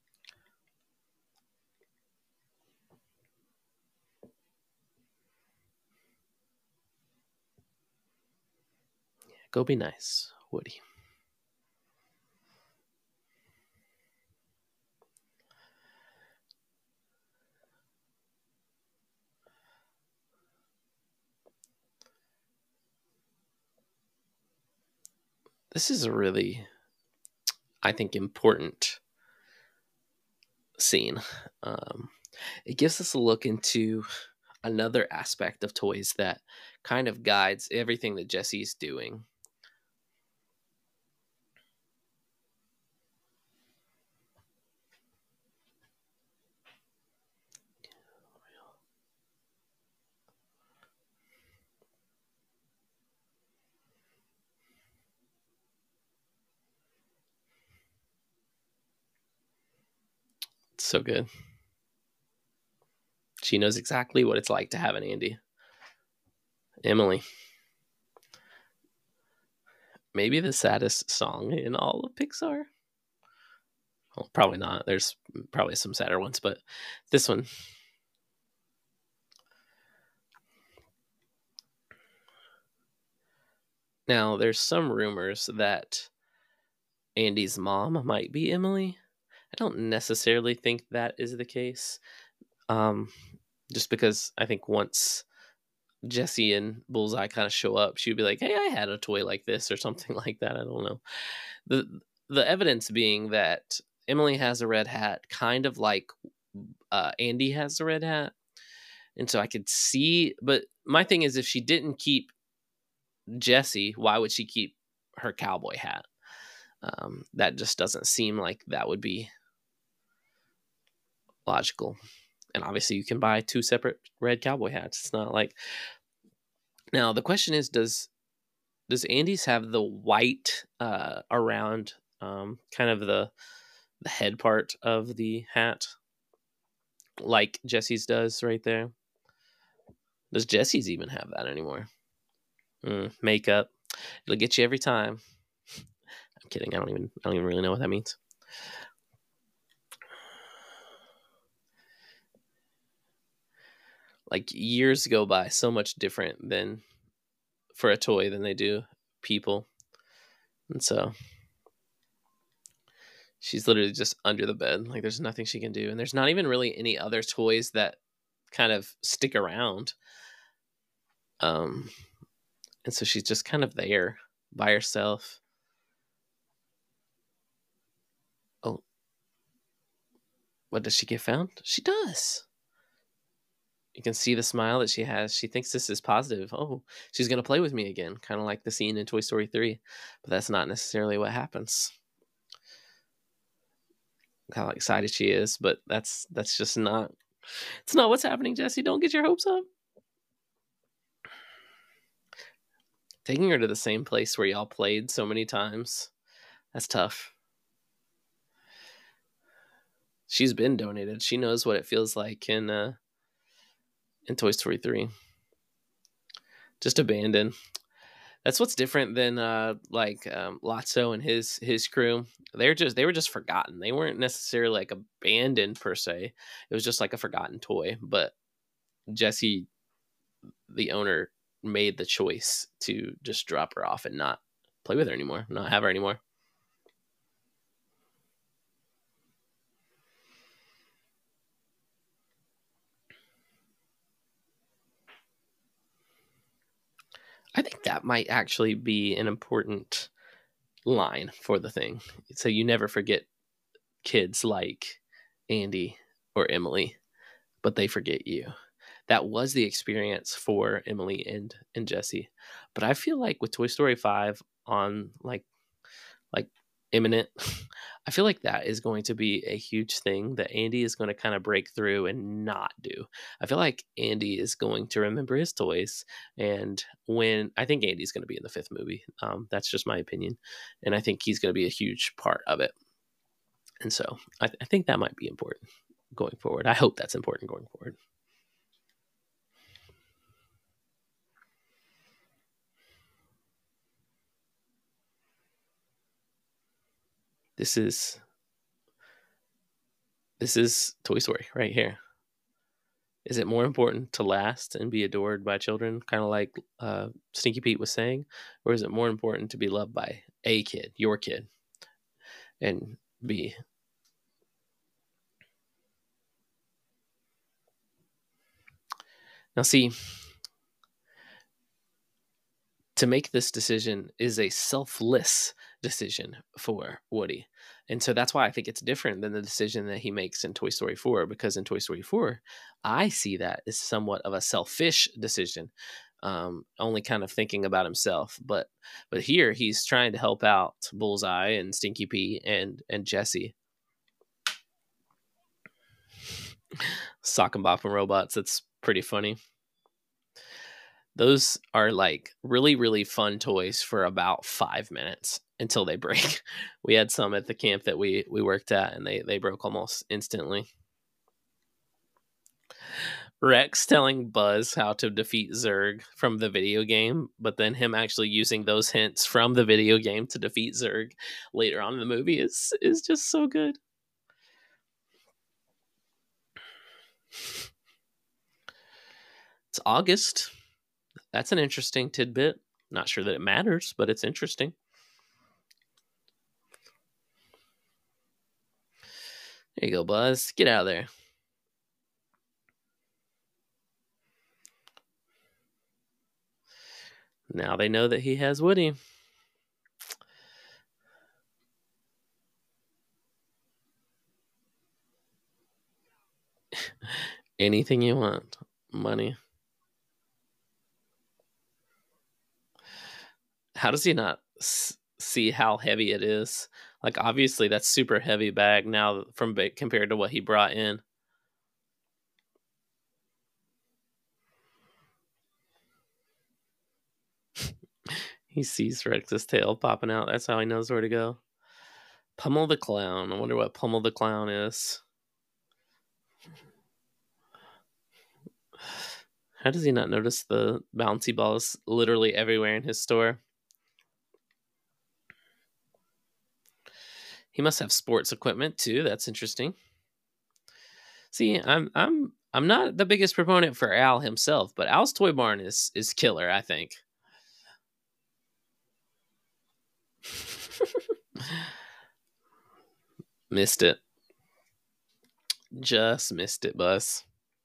Yeah, go be nice, Woody. This is a really, I think, important scene. Um, it gives us a look into another aspect of toys that kind of guides everything that Jesse's doing. It's so good. She knows exactly what it's like to have an Andy. Emily. Maybe the saddest song in all of Pixar. Well, probably not. There's probably some sadder ones, but this one. Now, there's some rumors that Andy's mom might be Emily. I don't necessarily think that is the case. Um, just because I think once Jesse and Bullseye kind of show up, she'd be like, "Hey, I had a toy like this," or something like that. I don't know. The the evidence being that Emily has a red hat, kind of like uh, Andy has a red hat. And so I could see, but my thing is, if she didn't keep Jesse, why would she keep her cowboy hat? Um, that just doesn't seem like that would be logical. And obviously, you can buy two separate red cowboy hats. It's not like. Now the question is, does does Andy's have the white uh, around um, kind of the the head part of the hat, like Jesse's does right there? Does Jesse's even have that anymore? Mm, makeup, it'll get you every time. I'm kidding. I don't even. I don't even really know what that means. Like years go by so much different than for a toy than they do people, and so she's literally just under the bed. Like there's nothing she can do, and there's not even really any other toys that kind of stick around. Um, and so she's just kind of there by herself. Oh, what, does she get found? She does. You can see the smile that she has. She thinks this is positive. Oh, she's going to play with me again, kind of like the scene in Toy Story three. But that's not necessarily what happens. How excited she is, but that's that's just not. It's not what's happening, Jesse. Don't get your hopes up. Taking her to the same place where y'all played so many times, that's tough. She's been donated. She knows what it feels like in uh, in Toy Story three. Just abandoned. That's what's different than uh, like um, Lotso and his his crew. They're just they were just forgotten. They weren't necessarily like abandoned per se. It was just like a forgotten toy. But Jesse, the owner, made the choice to just drop her off and not play with her anymore, not have her anymore. I think that might actually be an important line for the thing. So you never forget kids like Andy or Emily, but they forget you. That was the experience for Emily and and Jesse. But I feel like with Toy Story five on like like imminent, I feel like that is going to be a huge thing that Andy is going to kind of break through and not do. I feel like Andy is going to remember his toys, and when I think Andy's going to be in the fifth movie, um, that's just my opinion, and I think he's going to be a huge part of it. And so I, th- I think that might be important going forward. I hope that's important going forward. This is this is Toy Story right here. Is it more important to last and be adored by children, kind of like uh, Stinky Pete was saying, or is it more important to be loved by a kid, your kid, and be? Now, see, to make this decision is a selfless decision for Woody. And so that's why I think it's different than the decision that he makes in Toy Story four, because in Toy Story four, I see that as somewhat of a selfish decision, um, only kind of thinking about himself. But but here he's trying to help out Bullseye and Stinky Pete and and Jesse. Sock and Bop and Robots. That's pretty funny. Those are like really, really fun toys for about five minutes until they break. We had some at the camp that we we worked at, and they they broke almost instantly. Rex telling Buzz how to defeat Zurg from the video game, but then him actually using those hints from the video game to defeat Zurg later on in the movie is is just so good. It's August. That's an interesting tidbit. Not sure that it matters, but it's interesting. There you go, Buzz. Get out of there. Now they know that he has Woody. Anything you want. Money. How does he not s- see how heavy it is? Like, obviously, that's super heavy bag now from ba- compared to what he brought in. He sees Rex's tail popping out. That's how he knows where to go. Pummel the Clown. I wonder what Pummel the Clown is. How does he not notice the bouncy balls literally everywhere in his store? He must have sports equipment too. That's interesting. See, I'm I'm I'm not the biggest proponent for Al himself, but Al's Toy Barn is is killer, I think. Missed it. Just missed it, Buzz.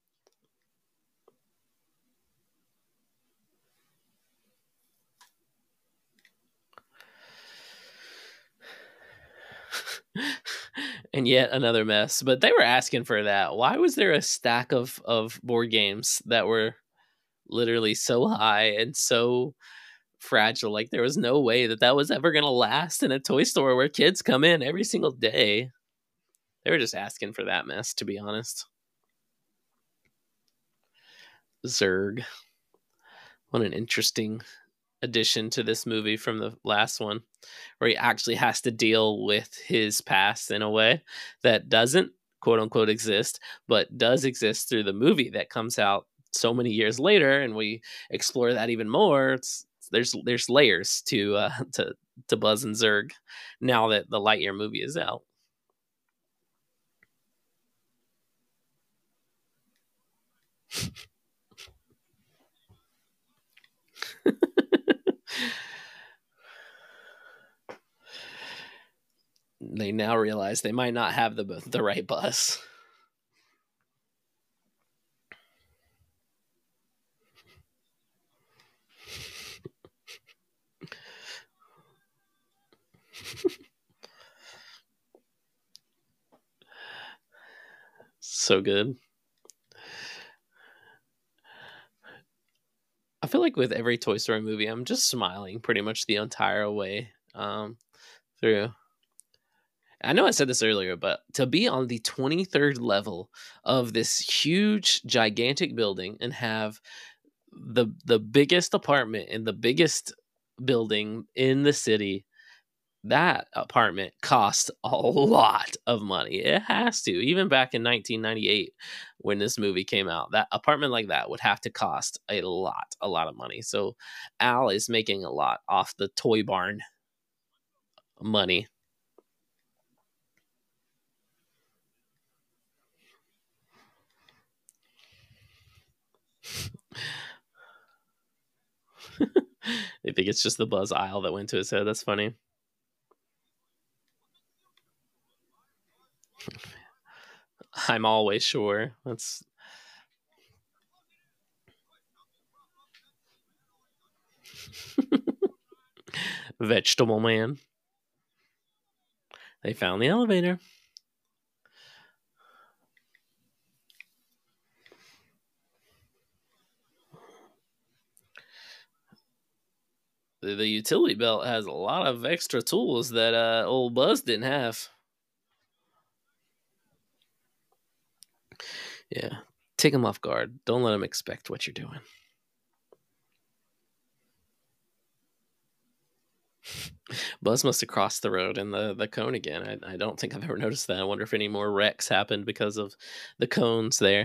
And yet another mess. But they were asking for that. Why was there a stack of of board games that were literally so high and so fragile? Like, there was no way that that was ever going to last in a toy store where kids come in every single day. They were just asking for that mess, to be honest. Zurg. What an interesting addition to this movie from the last one, where he actually has to deal with his past in a way that doesn't quote unquote exist, but does exist through the movie that comes out so many years later, and we explore that even more. It's, there's there's layers to uh, to to Buzz and Zurg now that the Lightyear movie is out. They now realize they might not have the the right bus. So good. I feel like with every Toy Story movie, I'm just smiling pretty much the entire way um, through. I know I said this earlier, but to be on the twenty-third level of this huge, gigantic building and have the the biggest apartment in the biggest building in the city, that apartment cost a lot of money. It has to. Even back in nineteen ninety-eight, when this movie came out, that apartment like that would have to cost a lot, a lot of money. So Al is making a lot off the Toy Barn money. I think it's just the Buzz aisle that went to his head. That's funny. I'm always sure. That's Vegetable Man. They found the elevator. The, the utility belt has a lot of extra tools that uh, old Buzz didn't have. Yeah. Take him off guard. Don't let him expect what you're doing. Buzz must have crossed the road in the, the cone again. I, I don't think I've ever noticed that. I wonder if any more wrecks happened because of the cones there.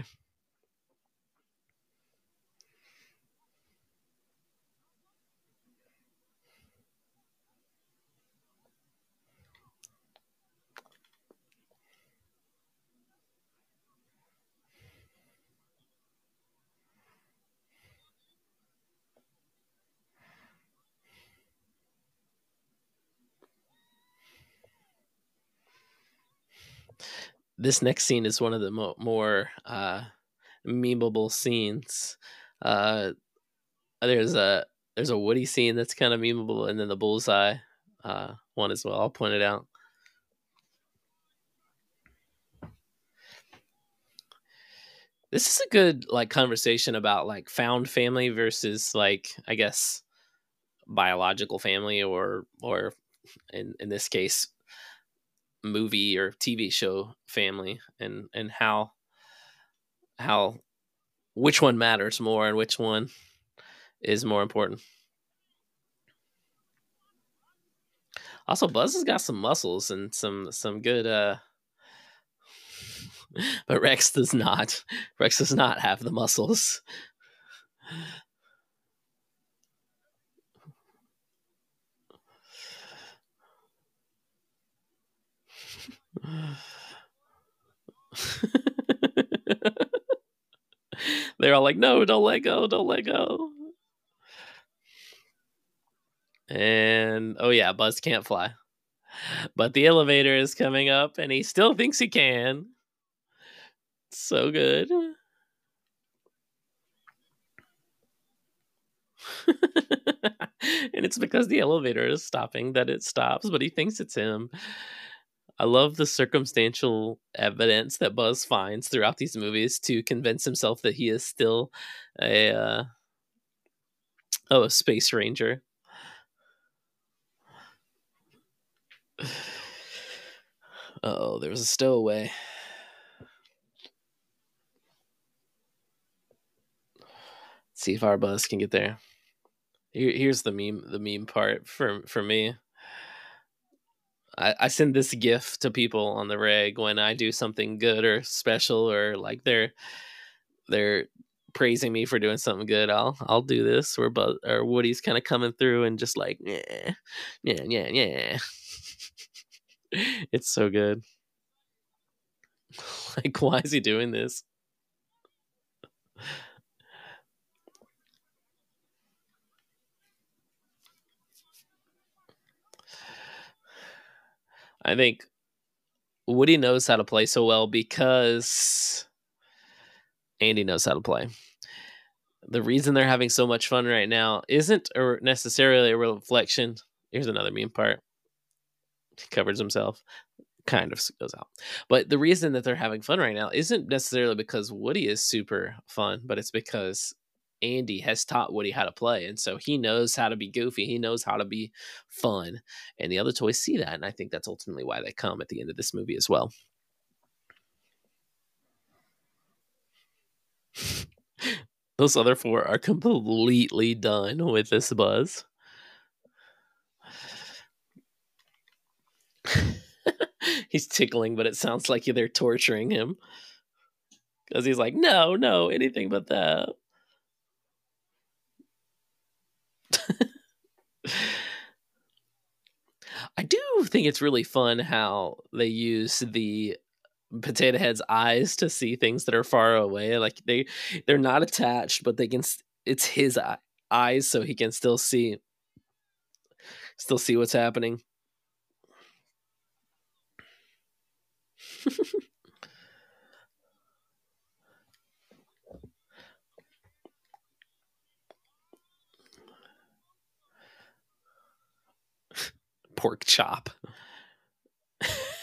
This next scene is one of the mo- more uh, memeable scenes. Uh, there's a there's a Woody scene that's kind of memeable, and then the bullseye uh, one as well. I'll point it out. This is a good like conversation about like found family versus like I guess biological family or or in in this case movie or T V show family and and how how which one matters more and which one is more important. Also, Buzz has got some muscles and some some good uh but Rex does not. Rex does not have the muscles. They're all like, no, don't let go, don't let go. And oh yeah, Buzz can't fly. But the elevator is coming up and he still thinks he can. So good. And it's because the elevator is stopping that it stops, but he thinks it's him. I love the circumstantial evidence that Buzz finds throughout these movies to convince himself that he is still a uh, oh a space ranger. Oh, there was a stowaway. Let's see if our Buzz can get there. Here, here's the meme. The meme part for for me. I, I send this gif to people on the reg when I do something good or special or like they're they're praising me for doing something good. I'll I'll do this where Buzz or Woody's kind of coming through and just like yeah yeah yeah yeah. It's so good. Like why is he doing this? I think Woody knows how to play so well because Andy knows how to play. The reason they're having so much fun right now isn't or necessarily a reflection. Here's another meme part. He covers himself. Kind of goes out. But the reason that they're having fun right now isn't necessarily because Woody is super fun, but it's because Andy has taught Woody how to play. And so he knows how to be goofy. He knows how to be fun. And the other toys see that. And I think that's ultimately why they come at the end of this movie as well. Those other four are completely done with this Buzz. He's tickling, but it sounds like they're torturing him. Because he's like, no, no, anything but that. I do think it's really fun how they use the Potato Head's eyes to see things that are far away. Like they they're not attached, but they can. It's his eyes, so he can still see, still see what's happening. Pork chop.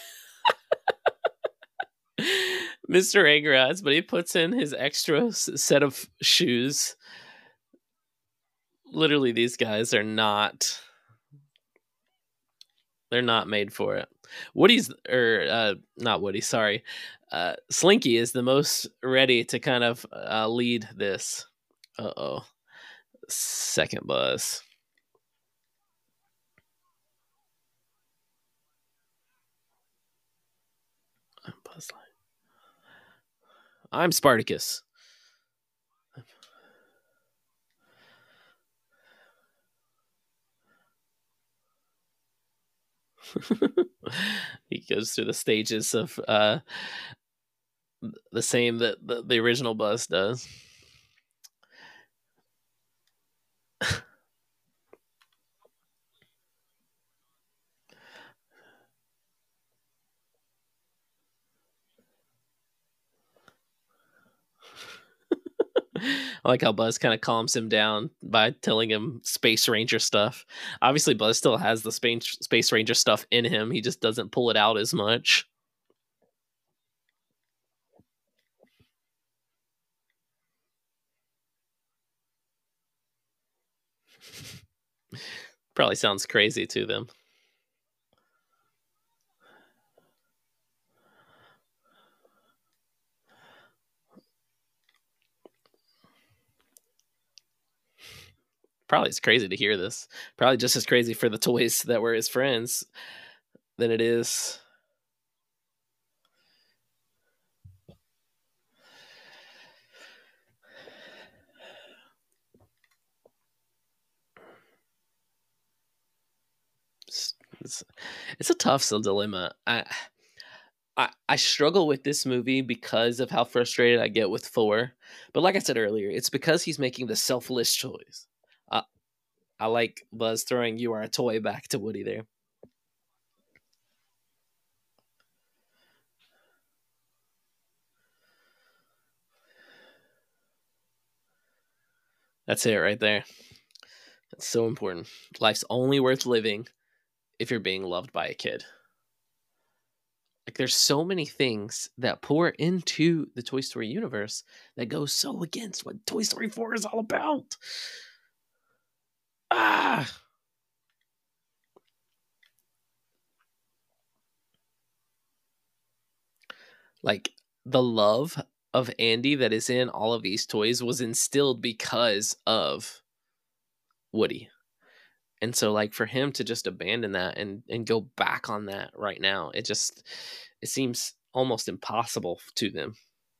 Mister Eggers, but he puts in his extra s- set of shoes. Literally, these guys are not. They're not made for it. Woody's or uh, not Woody. Sorry, uh, Slinky is the most ready to kind of uh, lead this. Uh oh, second buzz. I'm Buzz Lightyear. I'm Spartacus. He goes through the stages of uh, the same that the, the original Buzz does. I like how Buzz kind of calms him down by telling him Space Ranger stuff. Obviously, Buzz still has the Space Space Ranger stuff in him. He just doesn't pull it out as much. Probably sounds crazy to them. Probably it's crazy to hear this. Probably just as crazy for the toys that were his friends than it is. It's, it's, it's a tough still dilemma. I, I I struggle with this movie because of how frustrated I get with Thor. But like I said earlier, it's because he's making the selfless choice. Uh, I like Buzz throwing "You are a toy" back to Woody there. That's it right there. That's so important. Life's only worth living if you're being loved by a kid. Like there's so many things that pour into the Toy Story universe that go so against what Toy Story four is all about. Ah, like the love of Andy that is in all of these toys was instilled because of Woody. And so like for him to just abandon that and and go back on that right now, it just it seems almost impossible to them.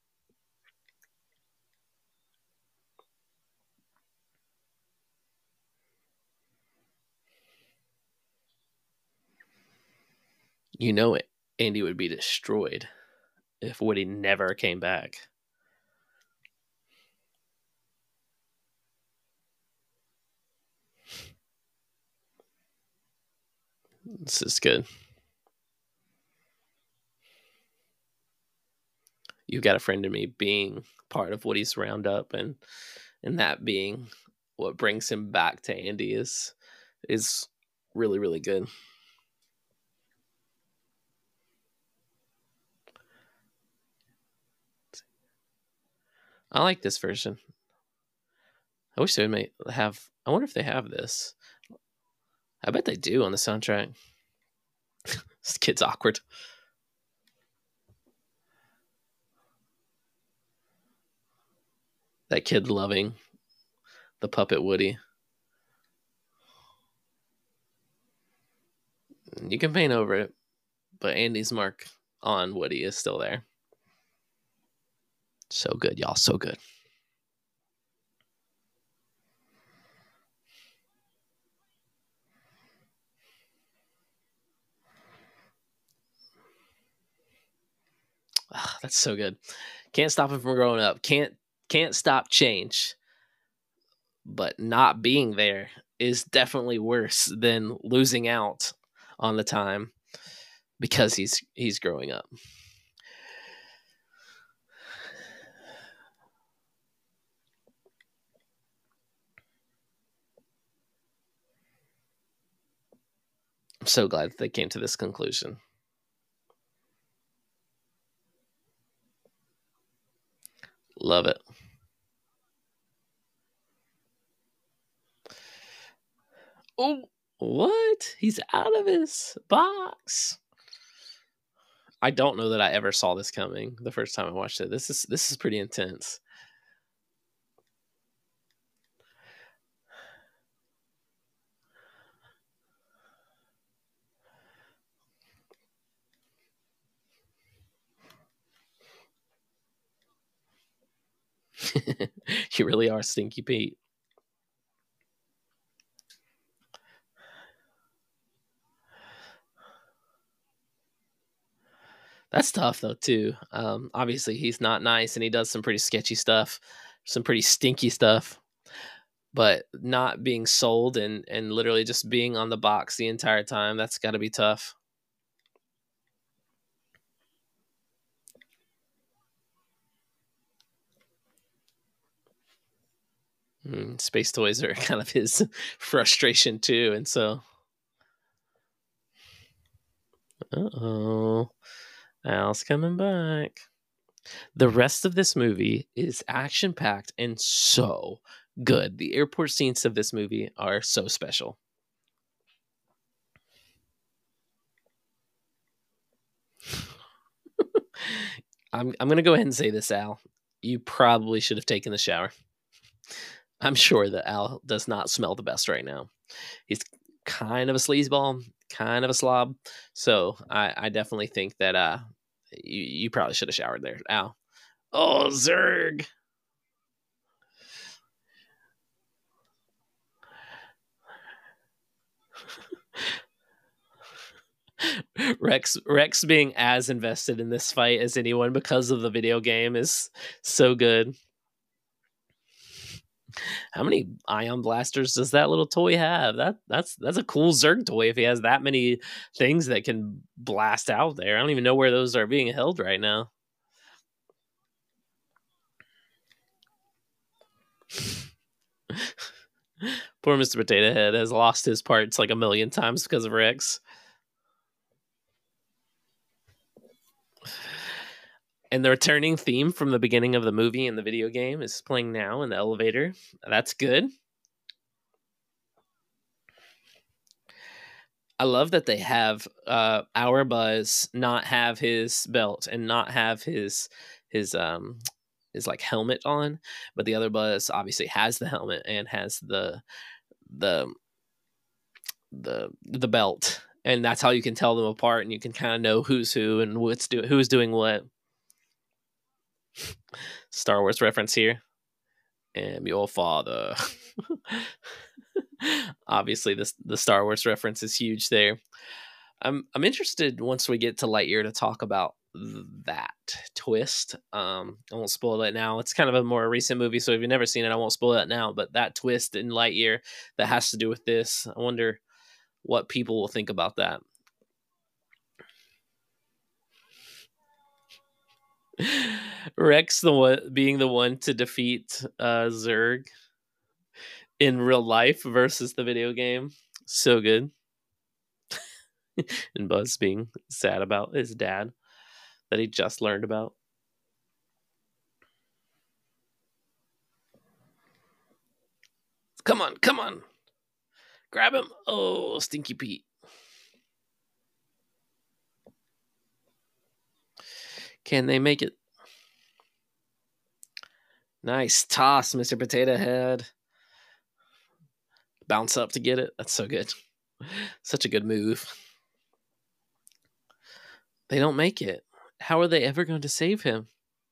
You know it. Andy would be destroyed if Woody never came back. This is good. You've got a friend in me being part of Woody's roundup, and and that being what brings him back to Andy is is really really good. I like this version. I wish they would have. I wonder if they have this. I bet they do on the soundtrack. This kid's awkward. That kid loving the puppet Woody. You can paint over it, but Andy's mark on Woody is still there. So good, y'all. So good. Oh, that's so good. Can't stop him from growing up. Can't can't stop change. But not being there is definitely worse than losing out on the time because he's he's growing up. I'm so glad they came to this conclusion. Love it. Oh, what? He's out of his box. I don't know that I ever saw this coming the first time I watched it. This is this is pretty intense. You really are Stinky Pete. That's tough though too. Um, obviously he's not nice and he does some pretty sketchy stuff, some pretty stinky stuff. But not being sold and and literally just being on the box the entire time, that's got to be tough. Mm, space toys are kind of his frustration too, and so. Uh oh, Al's coming back. The rest of this movie is action packed and so good. The airport scenes of this movie are so special. I'm I'm gonna go ahead and say this, Al. You probably should have taken the shower. I'm sure that Al does not smell the best right now. He's kind of a sleazeball, kind of a slob. So I, I definitely think that uh you, you probably should have showered there, Al. Oh, Zurg. Rex Rex being as invested in this fight as anyone because of the video game is so good. How many ion blasters does that little toy have? That that's that's a cool Zerg toy if he has that many things that can blast out there. I don't even know where those are being held right now. Poor Mister Potato Head has lost his parts like a million times because of Rex. And the returning theme from the beginning of the movie and the video game is playing now in the elevator. That's good. I love that they have uh, our Buzz not have his belt and not have his his um his like helmet on, but the other Buzz obviously has the helmet and has the the the the belt, and that's how you can tell them apart, and you can kind of know who's who and what's do who's doing what. Star Wars reference here. Am your father. Obviously, this the Star Wars reference is huge there. I'm I'm interested once we get to Lightyear to talk about that twist. Um, I won't spoil it now. It's kind of a more recent movie, so if you've never seen it, I won't spoil it now. But that twist in Lightyear that has to do with this, I wonder what people will think about that. Rex the one being the one to defeat uh, Zurg in real life versus the video game, so good. And Buzz being sad about his dad that he just learned about. Come on, come on. Grab him. Oh, Stinky Pete. Can they make it? Nice toss, Mister Potato Head. Bounce up to get it. That's so good. Such a good move. They don't make it. How are they ever going to save him?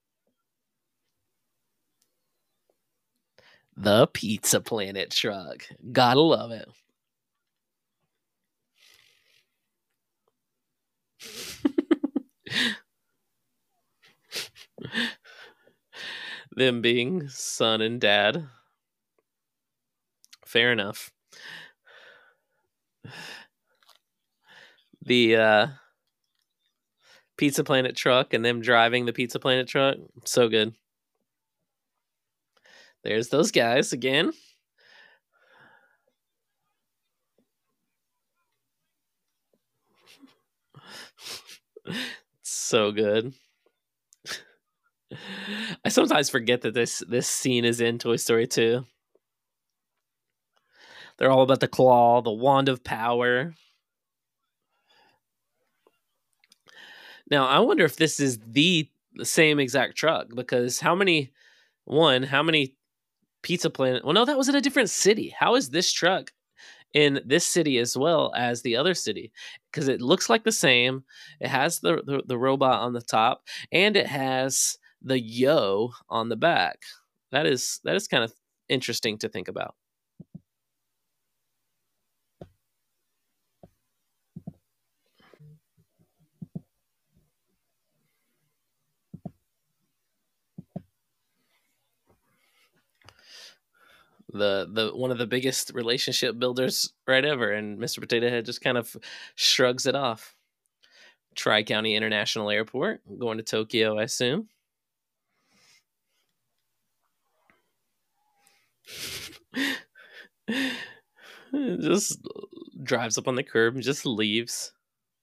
The Pizza Planet truck. Gotta love it. Them being son and dad. Fair enough. The uh, Pizza Planet truck and them driving the Pizza Planet truck. So good. There's those guys again. So good. I sometimes forget that this this scene is in Toy Story two. They're all about the claw, the wand of power. Now, I wonder if this is the, the same exact truck, because how many one, how many Pizza Planet? Well, no, that was in a different city. How is this truck in this city as well as the other city? Because it looks like the same. It has the, the the robot on the top, and it has the yo on the back. That is that is kind of interesting to think about. The the one of the biggest relationship builders right ever, and Mister Potato Head just kind of shrugs it off. Tri County International Airport, going to Tokyo, I assume. Just drives up on the curb and just leaves.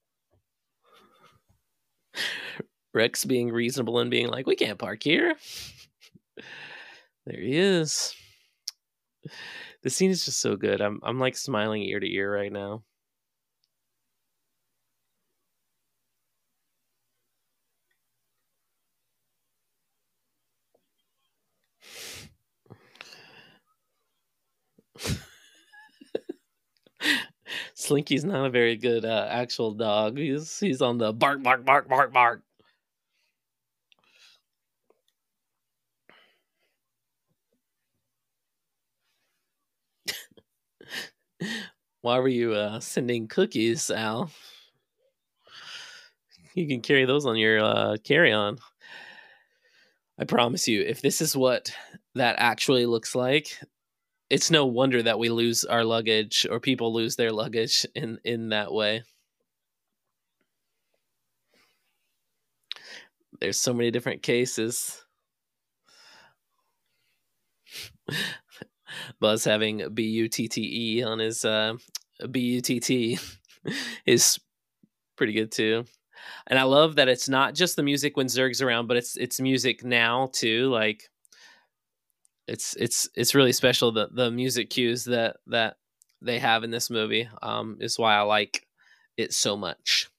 Rex being reasonable and being like, we can't park here. There he is. The scene is just so good. I'm I'm like smiling ear to ear right now. Slinky's not a very good uh, actual dog. He's he's on the bark, bark, bark, bark, bark. Why were you uh, sending cookies, Al? You can carry those on your uh, carry-on. I promise you, if this is what that actually looks like, it's no wonder that we lose our luggage, or people lose their luggage in in that way. There's so many different cases. Buzz having B U T T E on his uh, B U T T is pretty good too. And I love that it's not just the music when Zurg's around, but it's it's music now too. Like it's it's it's really special. The the music cues that that they have in this movie um, is why I like it so much.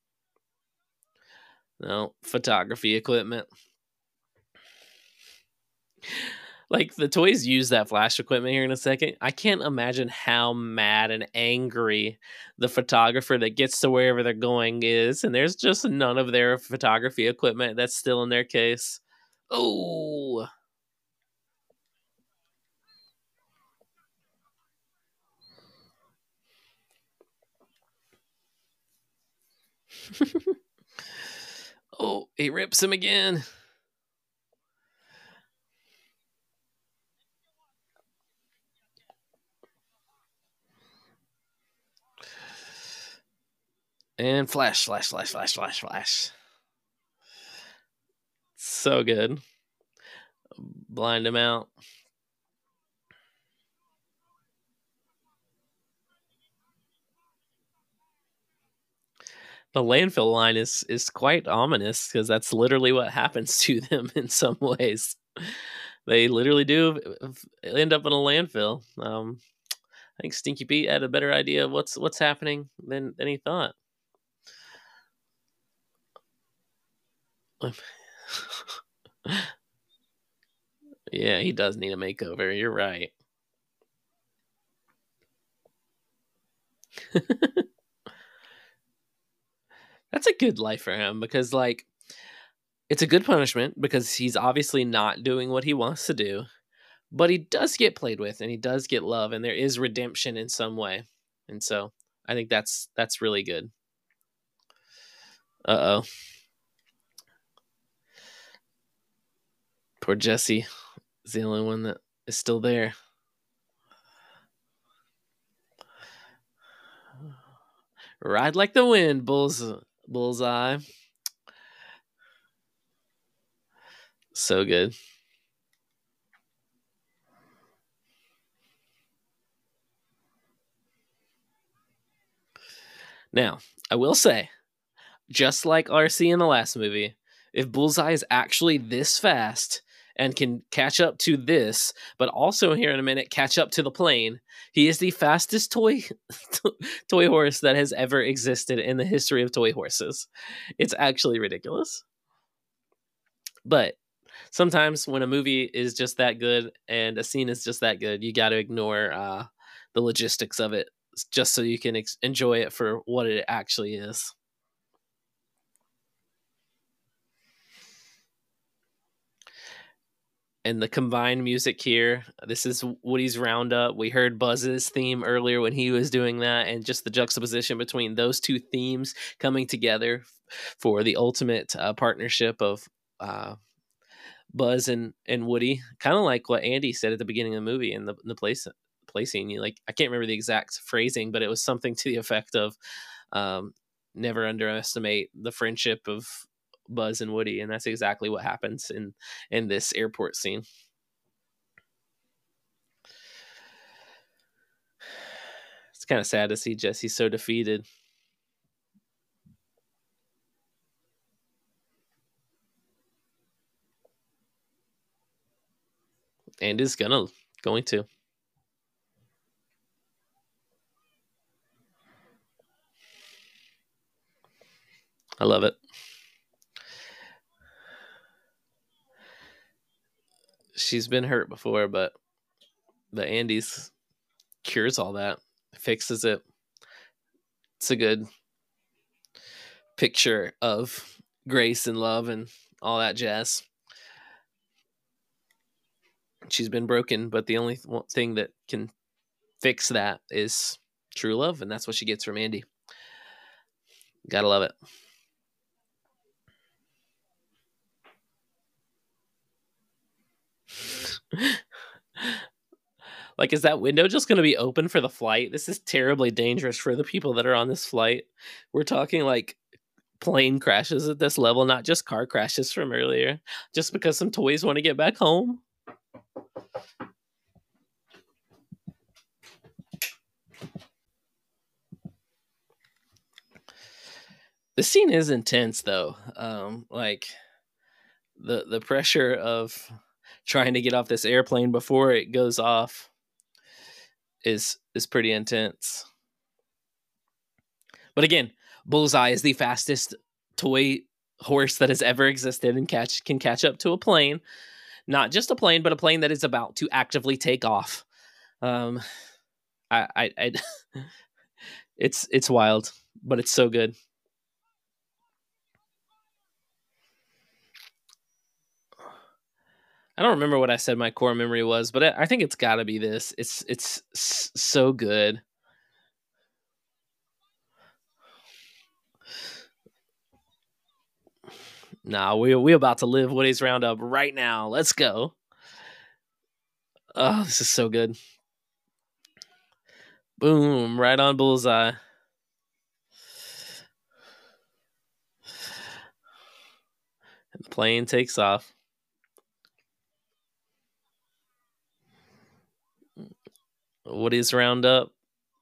No photography equipment. Like the toys use that flash equipment here in a second. I can't imagine how mad and angry the photographer that gets to wherever they're going is, and there's just none of their photography equipment that's still in their case. Oh, oh, he rips him again. And flash, flash, flash, flash, flash, flash. So good. Blind him out. The landfill line is is quite ominous, because that's literally what happens to them in some ways. They literally do end up in a landfill. Um, I think Stinky Pete had a better idea of what's what's happening than than he thought. Yeah, he does need a makeover. You're right. That's a good life for him, because like it's a good punishment, because he's obviously not doing what he wants to do, but he does get played with and he does get love, and there is redemption in some way. And so I think that's that's really good. Uh oh. Poor Jesse is the only one that is still there. Ride like the wind, bulls bullseye. So good. Now, I will say, just like R C in the last movie, if Bullseye is actually this fast and can catch up to this, but also here in a minute catch up to the plane, he is the fastest toy toy horse that has ever existed in the history of toy horses. It's actually ridiculous. But sometimes when a movie is just that good and a scene is just that good, you got to ignore uh, the logistics of it just so you can ex- enjoy it for what it actually is. And the combined music here, this is Woody's Roundup. We heard Buzz's theme earlier when he was doing that, and just the juxtaposition between those two themes coming together for the ultimate uh, partnership of uh, Buzz and, and Woody, kind of like what Andy said at the beginning of the movie in the, in the place play scene. You like, I can't remember the exact phrasing, but it was something to the effect of um, never underestimate the friendship of Buzz and Woody, and that's exactly what happens in in this airport scene. It's kind of sad to see Jesse so defeated. And is gonna going to. I love it. She's been hurt before, but the Andy's cures all that, fixes it. It's a good picture of grace and love and all that jazz. She's been broken, but the only thing that can fix that is true love, and that's what she gets from Andy. Gotta love it. Like, is that window just going to be open for the flight? This is terribly dangerous for the people that are on this flight. We're talking like plane crashes at this level, not just car crashes from earlier, just because some toys want to get back home. The scene is intense, though. Um, like the the pressure of trying to get off this airplane before it goes off is is pretty intense. But again, Bullseye is the fastest toy horse that has ever existed and catch can catch up to a plane. Not just a plane, but a plane that is about to actively take off. Um, I, I, I it's it's wild, but it's so good. I don't remember what I said my core memory was, but I, I think it's got to be this. It's it's s- so good. Nah, we we about to live Woody's Roundup right now. Let's go. Oh, this is so good. Boom, right on bullseye. And the plane takes off. Woody's Roundup.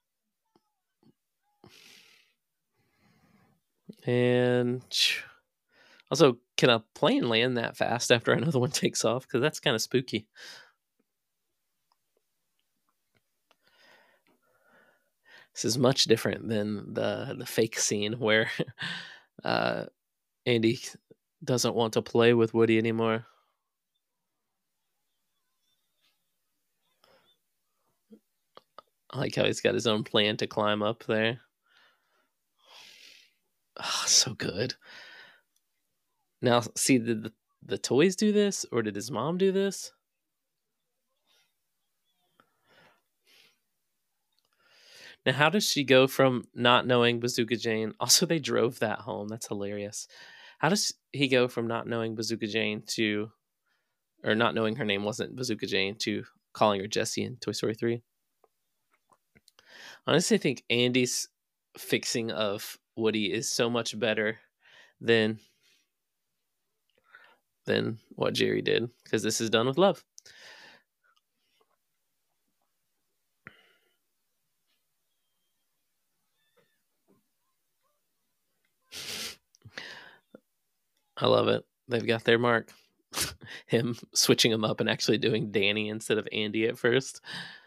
And also, can a plane land that fast after another one takes off? Because that's kind of spooky. This is much different than the the fake scene where uh, Andy doesn't want to play with Woody anymore. I like how he's got his own plan to climb up there. Oh, so good. Now, see, did the, the toys do this, or did his mom do this? Now, how does she go from not knowing Bazooka Jane? Also, they drove that home. That's hilarious. How does he go from not knowing Bazooka Jane to, or not knowing her name wasn't Bazooka Jane, to calling her Jessie in Toy Story three? Honestly, I think Andy's fixing of Woody is so much better than than what Jerry did, because this is done with love. I love it. They've got their mark. Him switching him up and actually doing Danny instead of Andy at first.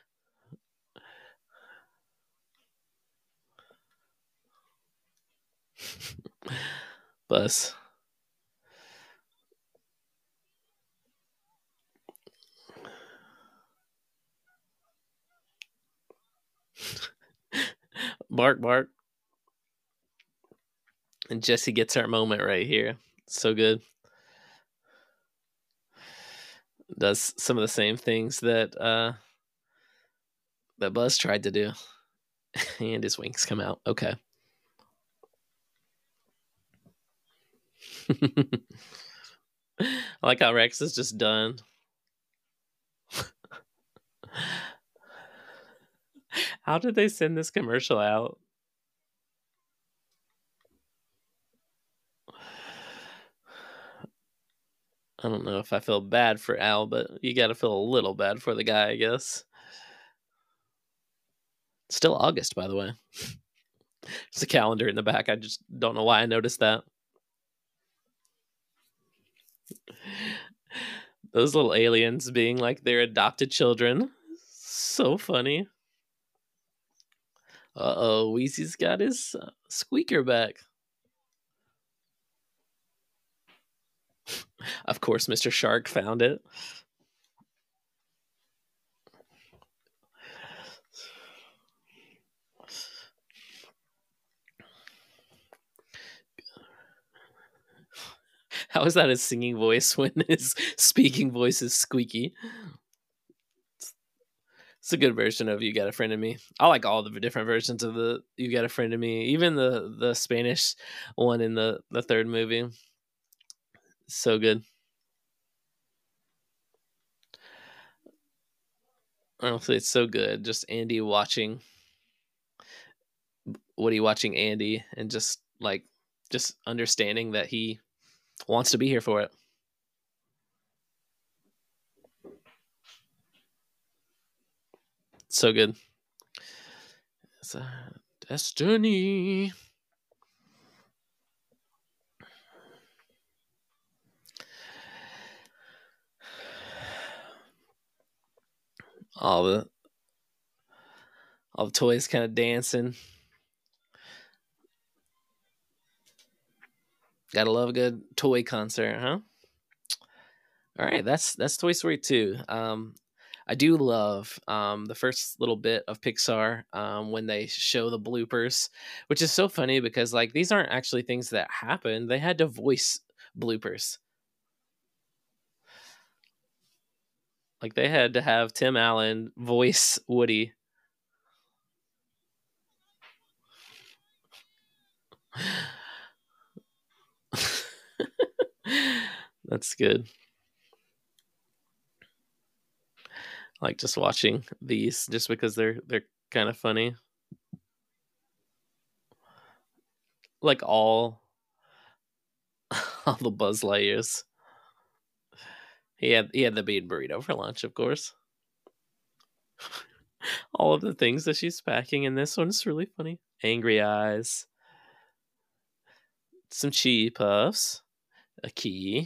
Buzz. Bark, bark. And Jesse gets her moment right here. So good. Does some of the same things that uh that Buzz tried to do. And his wings come out. Okay. I like how Rex is just done. How did they send this commercial out? I don't know if I feel bad for Al, but you got to feel a little bad for the guy, I guess. Still August, by the way. There's a calendar in the back. I just don't know why I noticed that. Those little aliens being like their adopted children. So funny. Uh-oh, Wheezy's got his uh, squeaker back. Of course, Mister Shark found it. How is that his singing voice when his speaking voice is squeaky? It's a good version of "You Got a Friend in Me." I like all the different versions of the "You Got a Friend in Me," even the the Spanish one in the the third movie. So good. Honestly, it's so good. Just Andy watching Woody watching Andy and just like just understanding that he wants to be here for it. So good. It's a destiny. All the all the toys kind of dancing. Gotta love a good toy concert, huh? All right, that's that's Toy Story two. Um, I do love um, the first little bit of Pixar um, when they show the bloopers, which is so funny because like these aren't actually things that happened. They had to voice bloopers. Like they had to have Tim Allen voice Woody. That's good. I like just watching these just because they're they're kind of funny. Like all all the Buzz Lightyears. He had he had the bean burrito for lunch, of course. All of the things that she's packing in this one's really funny. Angry eyes, some cheese puffs, a key.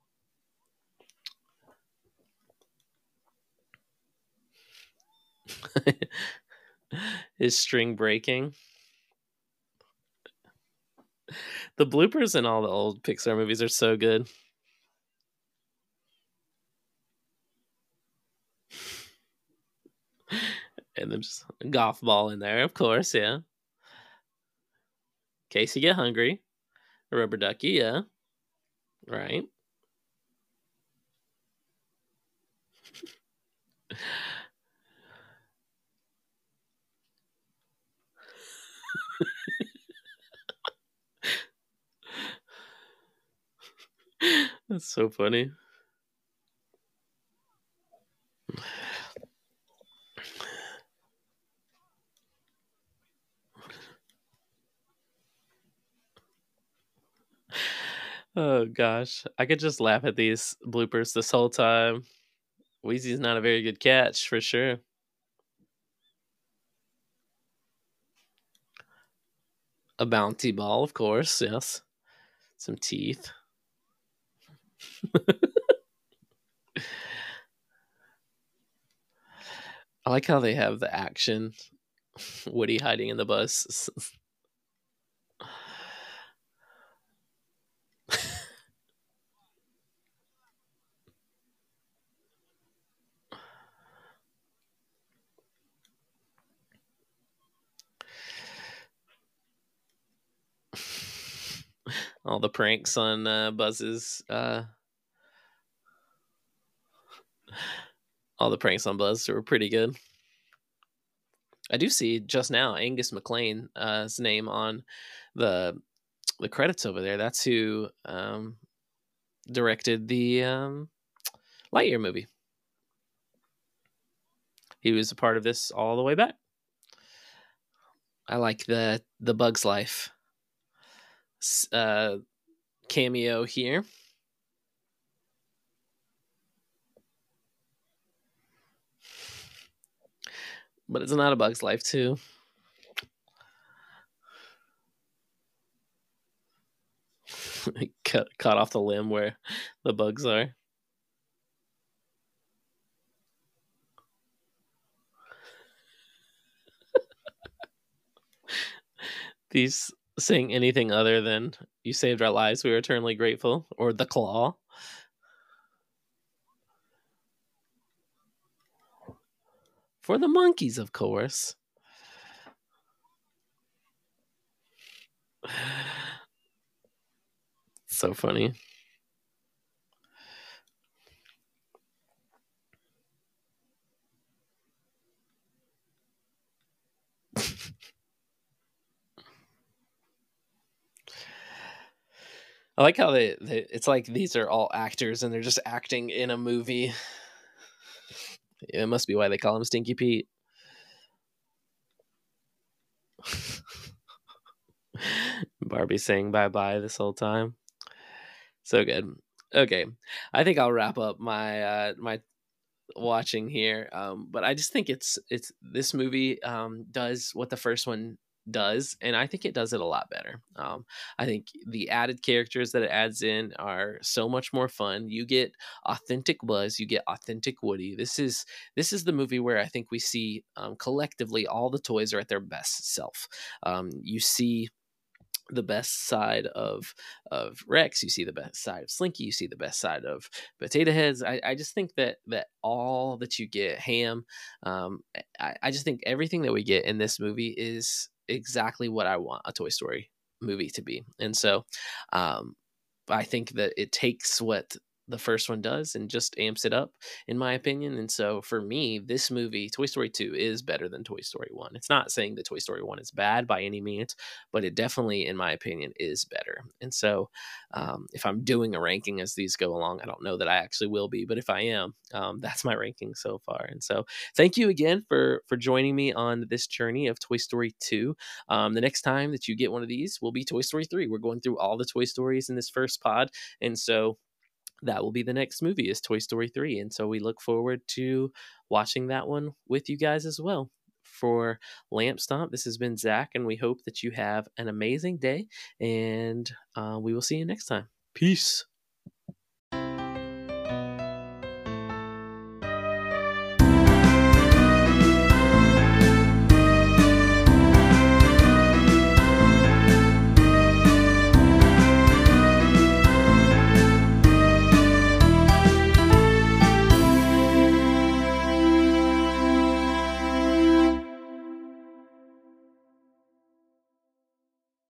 His string breaking. The bloopers in all the old Pixar movies are so good. And then just a golf ball in there, of course, yeah. In case you get hungry. A rubber ducky, yeah. Right. That's so funny. Oh gosh, I could just laugh at these bloopers this whole time. Wheezy's not a very good catch for sure. A bounty ball, of course, yes. Some teeth. I like how they have the action. Woody hiding in the bus. All the pranks on uh, Buzz's. Uh, all the pranks on Buzz were pretty good. I do see just now Angus MacLean's uh, name on the the credits over there. That's who um, directed the um, Lightyear movie. He was a part of this all the way back. I like the the Bug's Life uh, cameo here. But it's not a Bug's Life too. cut, cut off the limb where the bugs are. These saying anything other than "You saved our lives, we are eternally grateful," or "The Claw." For the monkeys, of course. So funny. I like how they, they it's like these are all actors and they're just acting in a movie. It must be why they call him Stinky Pete. Barbie saying bye bye this whole time. So good. Okay, I think I'll wrap up my uh, my watching here. Um, but I just think it's it's this movie um, does what the first one does, and I think it does it a lot better. Um, I think the added characters that it adds in are so much more fun. You get authentic Buzz, you get authentic Woody. This is this is the movie where I think we see um, collectively all the toys are at their best self. Um, you see the best side of of Rex, you see the best side of Slinky, you see the best side of Potato Heads. I, I just think that that all that you get, Ham, um, I, I just think everything that we get in this movie is exactly what I want a Toy Story movie to be. And so um, I think that it takes what the first one does and just amps it up, in my opinion. And so for me, this movie, Toy Story two, is better than Toy Story one. It's not saying that Toy Story one is bad by any means, but it definitely, in my opinion, is better. And so um, if I'm doing a ranking as these go along, I don't know that I actually will be, but if I am, um, that's my ranking so far. And so thank you again for for joining me on this journey of Toy Story two. Um, the next time that you get one of these will be Toy Story three. We're going through all the Toy Stories in this first pod. And so that will be the next movie, is Toy Story three. And so we look forward to watching that one with you guys as well. For Lamp Stomp, this has been Zach, and we hope that you have an amazing day, and uh, we will see you next time. Peace.